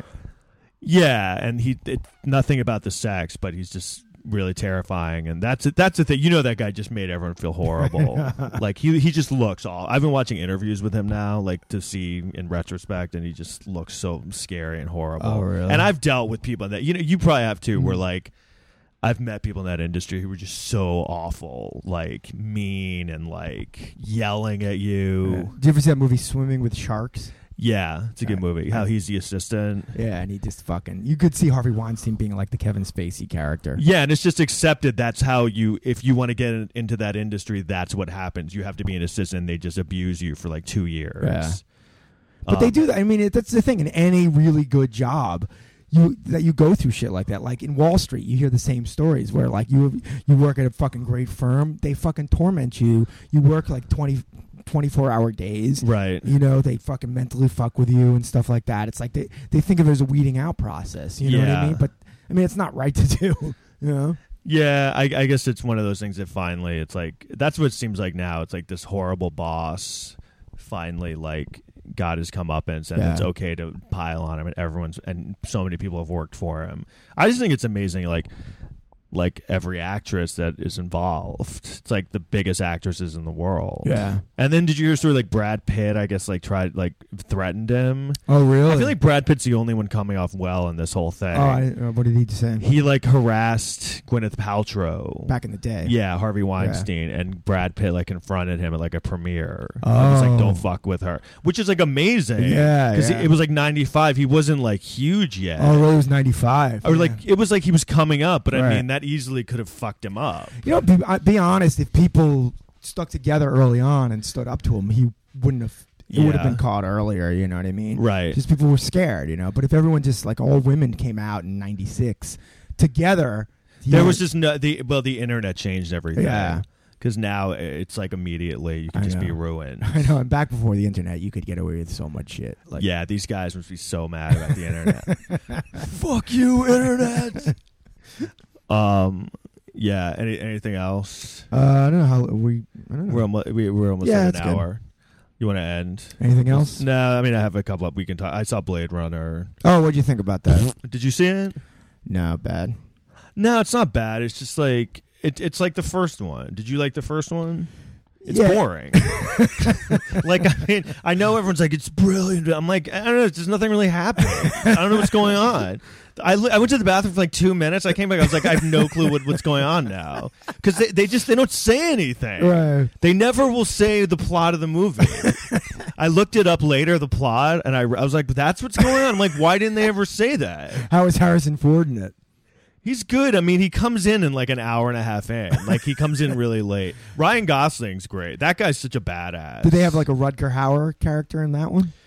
yeah, and he it, nothing about the sex, but he's just really terrifying, and that's it. That's the thing. You know, that guy just made everyone feel horrible. Like he he just looks all. I've been watching interviews with him now, like to see in retrospect, and he just looks so scary and horrible. Oh, really? And I've dealt with people that you know you probably have too, mm-hmm. where like I've met people in that industry who were just so awful, like mean and like yelling at you. Yeah. Did you ever see that movie Swimming with Sharks? Yeah, it's a good movie. How he's the assistant. Yeah, and he just fucking... You could see Harvey Weinstein being like the Kevin Spacey character. Yeah, and it's just accepted. That's how you... If you want to get in, into that industry, that's what happens. You have to be an assistant, and they just abuse you for like two years. Yeah. But um, they do that. I mean, it, that's the thing. In any really good job... You that you go through shit like that, like in Wall Street, you hear the same stories where like you you work at a fucking great firm, they fucking torment you. You work like twenty, twenty-four hour days, right? You know, they fucking mentally fuck with you and stuff like that. It's like they they think of it as a weeding out process. You know yeah. what I mean? But I mean, it's not right to do. You know? Yeah, I, I guess it's one of those things that finally, it's like that's what it seems like now. It's like this horrible boss finally like. got his comeuppance and yeah. it's okay to pile on him and everyone's and so many people have worked for him. I just think it's amazing like like every actress that is involved. It's like the biggest actresses in the world. Yeah. And then did you hear a story like Brad Pitt, I guess, like tried like threatened him? Oh, really? I feel like Brad Pitt's the only one coming off well in this whole thing. Oh, I didn't know. What did he say? He like harassed Gwyneth Paltrow back in the day. Yeah, Harvey Weinstein, yeah. and Brad Pitt like confronted him at like a premiere. Oh, he was like, "Don't fuck with her," which is like amazing. Yeah, because yeah. it was like ninety-five. He wasn't like huge yet. Oh, really? It was ninety-five. Or yeah. like it was like he was coming up, but right. I mean that easily could have fucked him up. You know, be, be honest. If people stuck together early on and stood up to him, he wouldn't have. It yeah. would have been caught earlier. You know what I mean? Right. Because people were scared. You know. But if everyone just like all women came out in ninety-six together, there know, was just no the well the internet changed everything. Yeah. Because now it's like immediately you can I just know. be ruined. I know. And back before the internet, you could get away with so much shit. Like, yeah, these guys must be so mad about the internet. Fuck you, internet. um. Yeah. Any anything else? Uh, I don't know how we. I don't know. We're almost we, we're almost Yeah, at that's an good. hour. You want to end? Anything else? No, I mean I have a couple of we can talk. I saw Blade Runner. Oh, what'd you think about that? Did you see it? No, bad. No, it's not bad. It's just like it, it's like the first one. Did you like the first one? It's Yeah. boring. Like I mean, I know everyone's like it's brilliant. I'm like I don't know. There's nothing really happening. I don't know what's going on. I, li- I went to the bathroom for like two minutes. I came back. I was like, I have no clue what, what's going on now because they, they just they don't say anything. Right. They never will say the plot of the movie. I looked it up later, the plot, and I, I was like, that's what's going on. I'm like, why didn't they ever say that? How is Harrison Ford in it? He's good. I mean, he comes in in like an hour and a half in. Like he comes in really late. Ryan Gosling's great. That guy's such a badass. Did they have like a Rutger Hauer character in that one?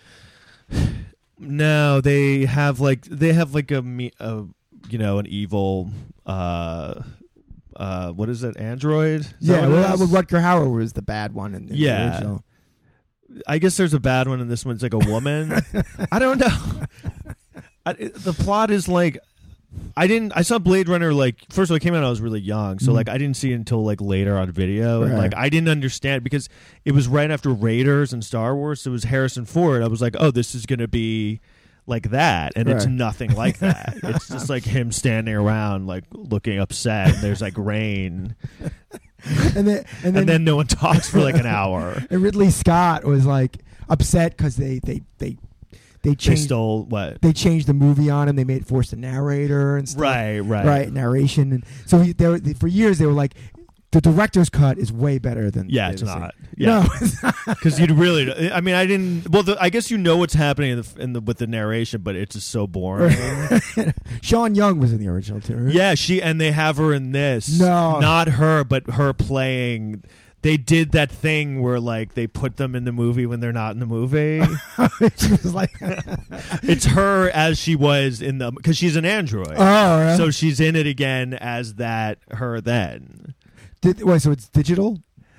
No, they have like they have like a, me- a you know an evil uh uh what is it android? Is Yeah, that what well, it uh, is? Rutger Hauer was the bad one in the Yeah. original. I guess there's a bad one, and this one's like a woman. I don't know. I, the plot is like I didn't. I saw Blade Runner like first of all it came out when I was really young, so Mhm. like I didn't see it until like later on video, and Right. like I didn't understand because it was right after Raiders and Star Wars. So it was Harrison Ford. I was like, oh, this is gonna be like that, and it's Right. nothing like that. It's just like him standing around like looking upset. And there's like rain, and then and then, and then no one talks for like an hour. and Ridley Scott was like upset because they they they they They changed stole what? they changed the movie on him. They made forced a narrator and stuff. Right, right, right narration, and so he, they were, for years they were like, the director's cut is way better than Yeah, the it's other not. scene. Yeah. No, it's not. Because you really, I mean, I didn't. Well, the, I guess you know what's happening in the, in the with the narration, but it's just so boring. Sean Young was in the original too. Right? Yeah, she and they have her in this. No. not her, but her playing they did that thing where like they put them in the movie when they're not in the movie. She was like, It's her as she was in the because she's an android. oh, right. So she's in it again as that her then. Did, wait, so it's digital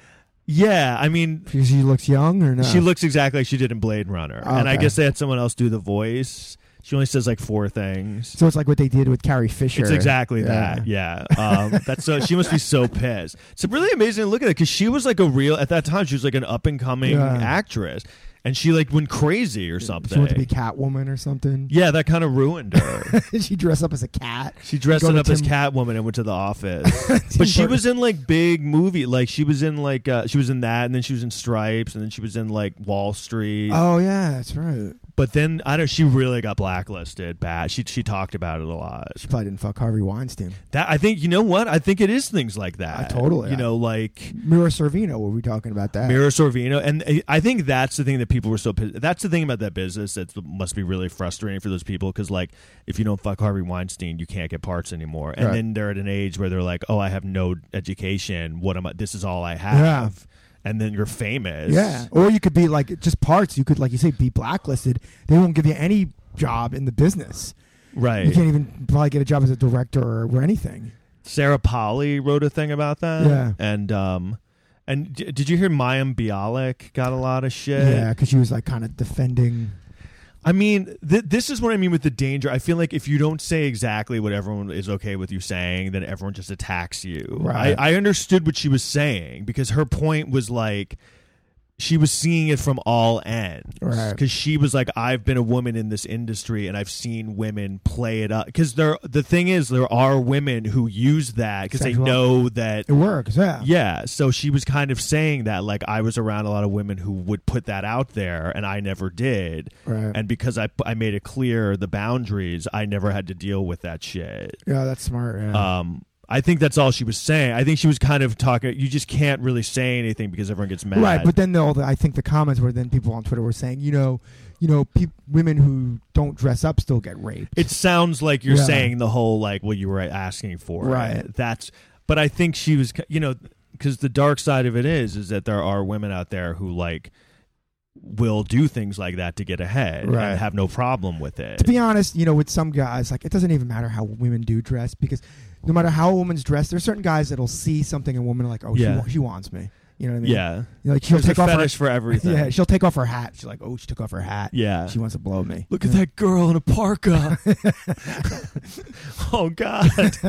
Yeah, I mean, because she looks young, or no? she looks exactly like she did in Blade Runner, Oh, and I okay. guess they had someone else do the voice. She only says like four things. So it's like what they did with Carrie Fisher. It's exactly Yeah. that. Yeah. Um, that's so. She must be so pissed. It's really amazing to look at it because she was like a real at that time. She was like an up and coming Yeah. actress, and she like went crazy or something. She wanted to be Catwoman or something. Yeah, that kind of ruined her. She dressed up as a cat. She dressed Go it to up as Tim- Catwoman and went to the office. But she was in like big movie. Like she was in like uh, she was in that, and then she was in Stripes, and then she was in like Wall Street. Oh yeah, that's right. But then I don't. She really got blacklisted. Bad. She she talked about it a lot. She probably didn't fuck Harvey Weinstein. That I think you know what I think it is things like that. Uh, totally. You know, like Mira Sorvino. Were we talking about that? Mira Sorvino, and I- I think that's the thing that people were so. Pissed. That's the thing about that business that must be really frustrating for those people because like if you don't fuck Harvey Weinstein, you can't get parts anymore. And Right. then they're at an age where they're like, oh, I have no education. What am I? This is all I have. Yeah. And then you're famous. Yeah, or you could be like just parts. You could, like you say, be blacklisted. They won't give you any job in the business. Right. You can't even probably get a job as a director or, or anything. Sarah Polly wrote a thing about that. Yeah. And um, and d- did you hear Mayim Bialik got a lot of shit? Yeah, because she was like kind of defending. I mean, th- this is what I mean with the danger. I feel like if you don't say exactly what everyone is okay with you saying, then everyone just attacks you. Right. I, I understood what she was saying because her point was like she was seeing it from all ends. Right. Because she was like, I've been a woman in this industry and I've seen women play it up. Because there, the thing is, there are women who use that because they Sexual- know that. It works, yeah. Yeah, so she was kind of saying that, like, I was around a lot of women who would put that out there, and I never did. Right. And because I, I made it clear the boundaries, I never had to deal with that shit. Yeah, that's smart. Yeah. Um, I think that's all she was saying. I think she was kind of talking. You just can't really say anything because everyone gets mad. Right, but then all the, I think the comments were then people on Twitter were saying, you know, you know, peop women who don't dress up still get raped. it sounds like you're Yeah. saying the whole like, well, you were asking for Right. it. That's. But I think she was, you know, because the dark side of it is, is that there are women out there who like will do things like that to get ahead Right. and have no problem with it. To be honest, you know, with some guys, like it doesn't even matter how women do dress because no matter how a woman's dressed, there's certain guys that'll see something in a woman like, oh, she, Yeah. wa- she wants me. You know what I mean? Yeah. You know, like she'll There's a take off her fetish for everything. Yeah, she'll take off her hat. She's like, oh, she took off her hat. Yeah. She wants to blow me. Look at that girl in a parka. Oh God,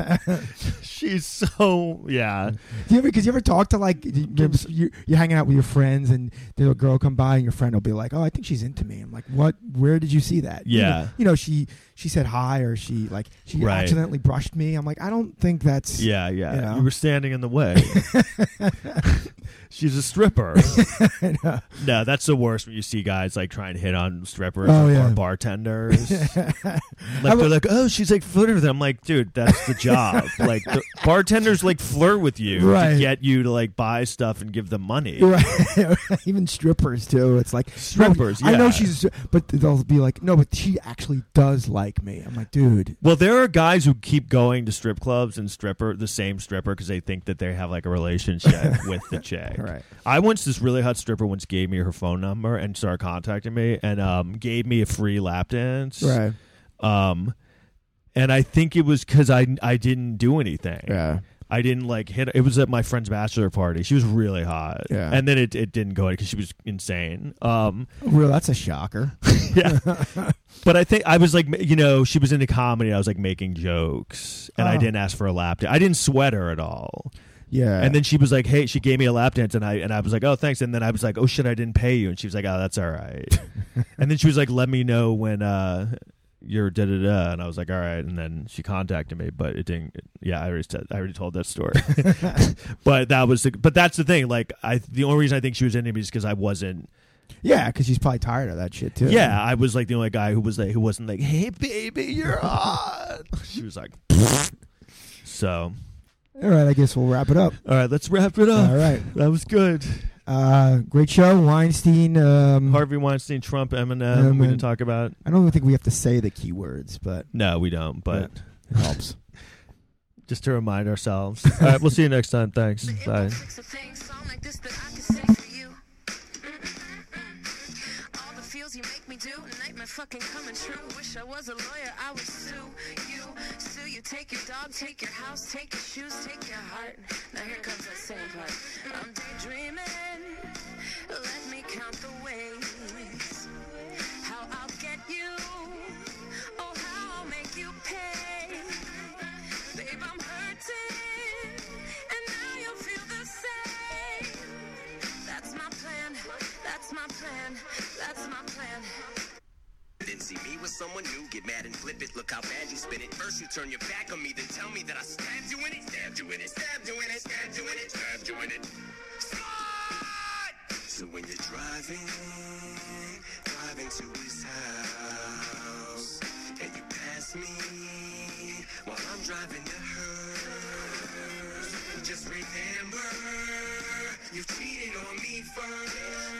she's so yeah. Do you ever, because you ever talk to like you're, you're, you're hanging out with your friends and there's a girl come by and your friend will be like, oh, I think she's into me. I'm like, what? Where did you see that? You Yeah. know, you know, she she said hi or she like she Right. accidentally brushed me. I'm like, I don't think that's Yeah, yeah. You You, know? were standing in the way. She's a stripper. No, that's the worst when you see guys like trying to hit on strippers Oh, or yeah. bartenders. Like I they're would- like, oh, she's like flirting with them. I'm like, dude, that's the job. Like the bartenders like flirt with you Right. to get you to like buy stuff and give them money. Right. Even strippers too. It's like Strippers, no, I know yeah. she's, but they'll be like, no, but she actually does like me. I'm like, dude. Well, there are guys who keep going to strip clubs and stripper the same stripper because they think that they have like a relationship with the chick. Right. I once this really hot stripper once gave me her phone number and started contacting me and um gave me a free lap dance. Right. Um, and I think it was because I I didn't do anything. Yeah. I didn't like hit. It was at my friend's bachelor party. She was really hot. Yeah. And then it, it didn't go because she was insane. Um. Real. That's a shocker. Yeah. But I think I was like, you know, she was into comedy. I was like making jokes, and I Oh. didn't ask for a lap dance. I didn't sweat her at all. Yeah. And then she was like, "Hey," she gave me a lap dance, and I and I was like, "Oh, thanks." And then I was like, "Oh shit, I didn't pay you." And she was like, "Oh, that's all right." And then she was like, "Let me know when uh you're da da da." And I was like, "All right." And then she contacted me, but it didn't. Yeah, I already said, I already told that story. But that was the. But that's the thing. Like, I the only reason I think she was into me is because I wasn't. yeah, because she's probably tired of that shit too. Yeah, I was like the only guy who was like who wasn't like, "Hey baby, you're hot." She was like, so. All right. I guess we'll wrap it up. All right, let's wrap it up. All right. That was good. Uh, great show, Weinstein. Um, Harvey Weinstein, Trump, Eminem. Eminem. We didn't talk about. I don't think we have to say the keywords, but No, we don't. But it helps. just to remind ourselves. All right, we'll see you next time. Thanks. Bye. Song like this, the fucking coming true. Wish I was a lawyer, I would sue you. Sue you, take your dog, take your house, take your shoes, take your heart. Now here comes that same part. I'm daydreaming. Let me count the ways how I'll get you. Oh, how I'll make you pay. Babe, I'm hurting, and now you'll feel the same. That's my plan, that's my plan, that's my plan. Then see me with someone new, get mad and flip it. Look how bad you spin it. First you turn your back on me, then tell me that I stabbed you in it. Stabbed you in it, stabbed you in it, stabbed you in it, stabbed you in it. Slide! So when you're driving, driving to his house, and you pass me while I'm driving to hers, just remember, you cheated on me first.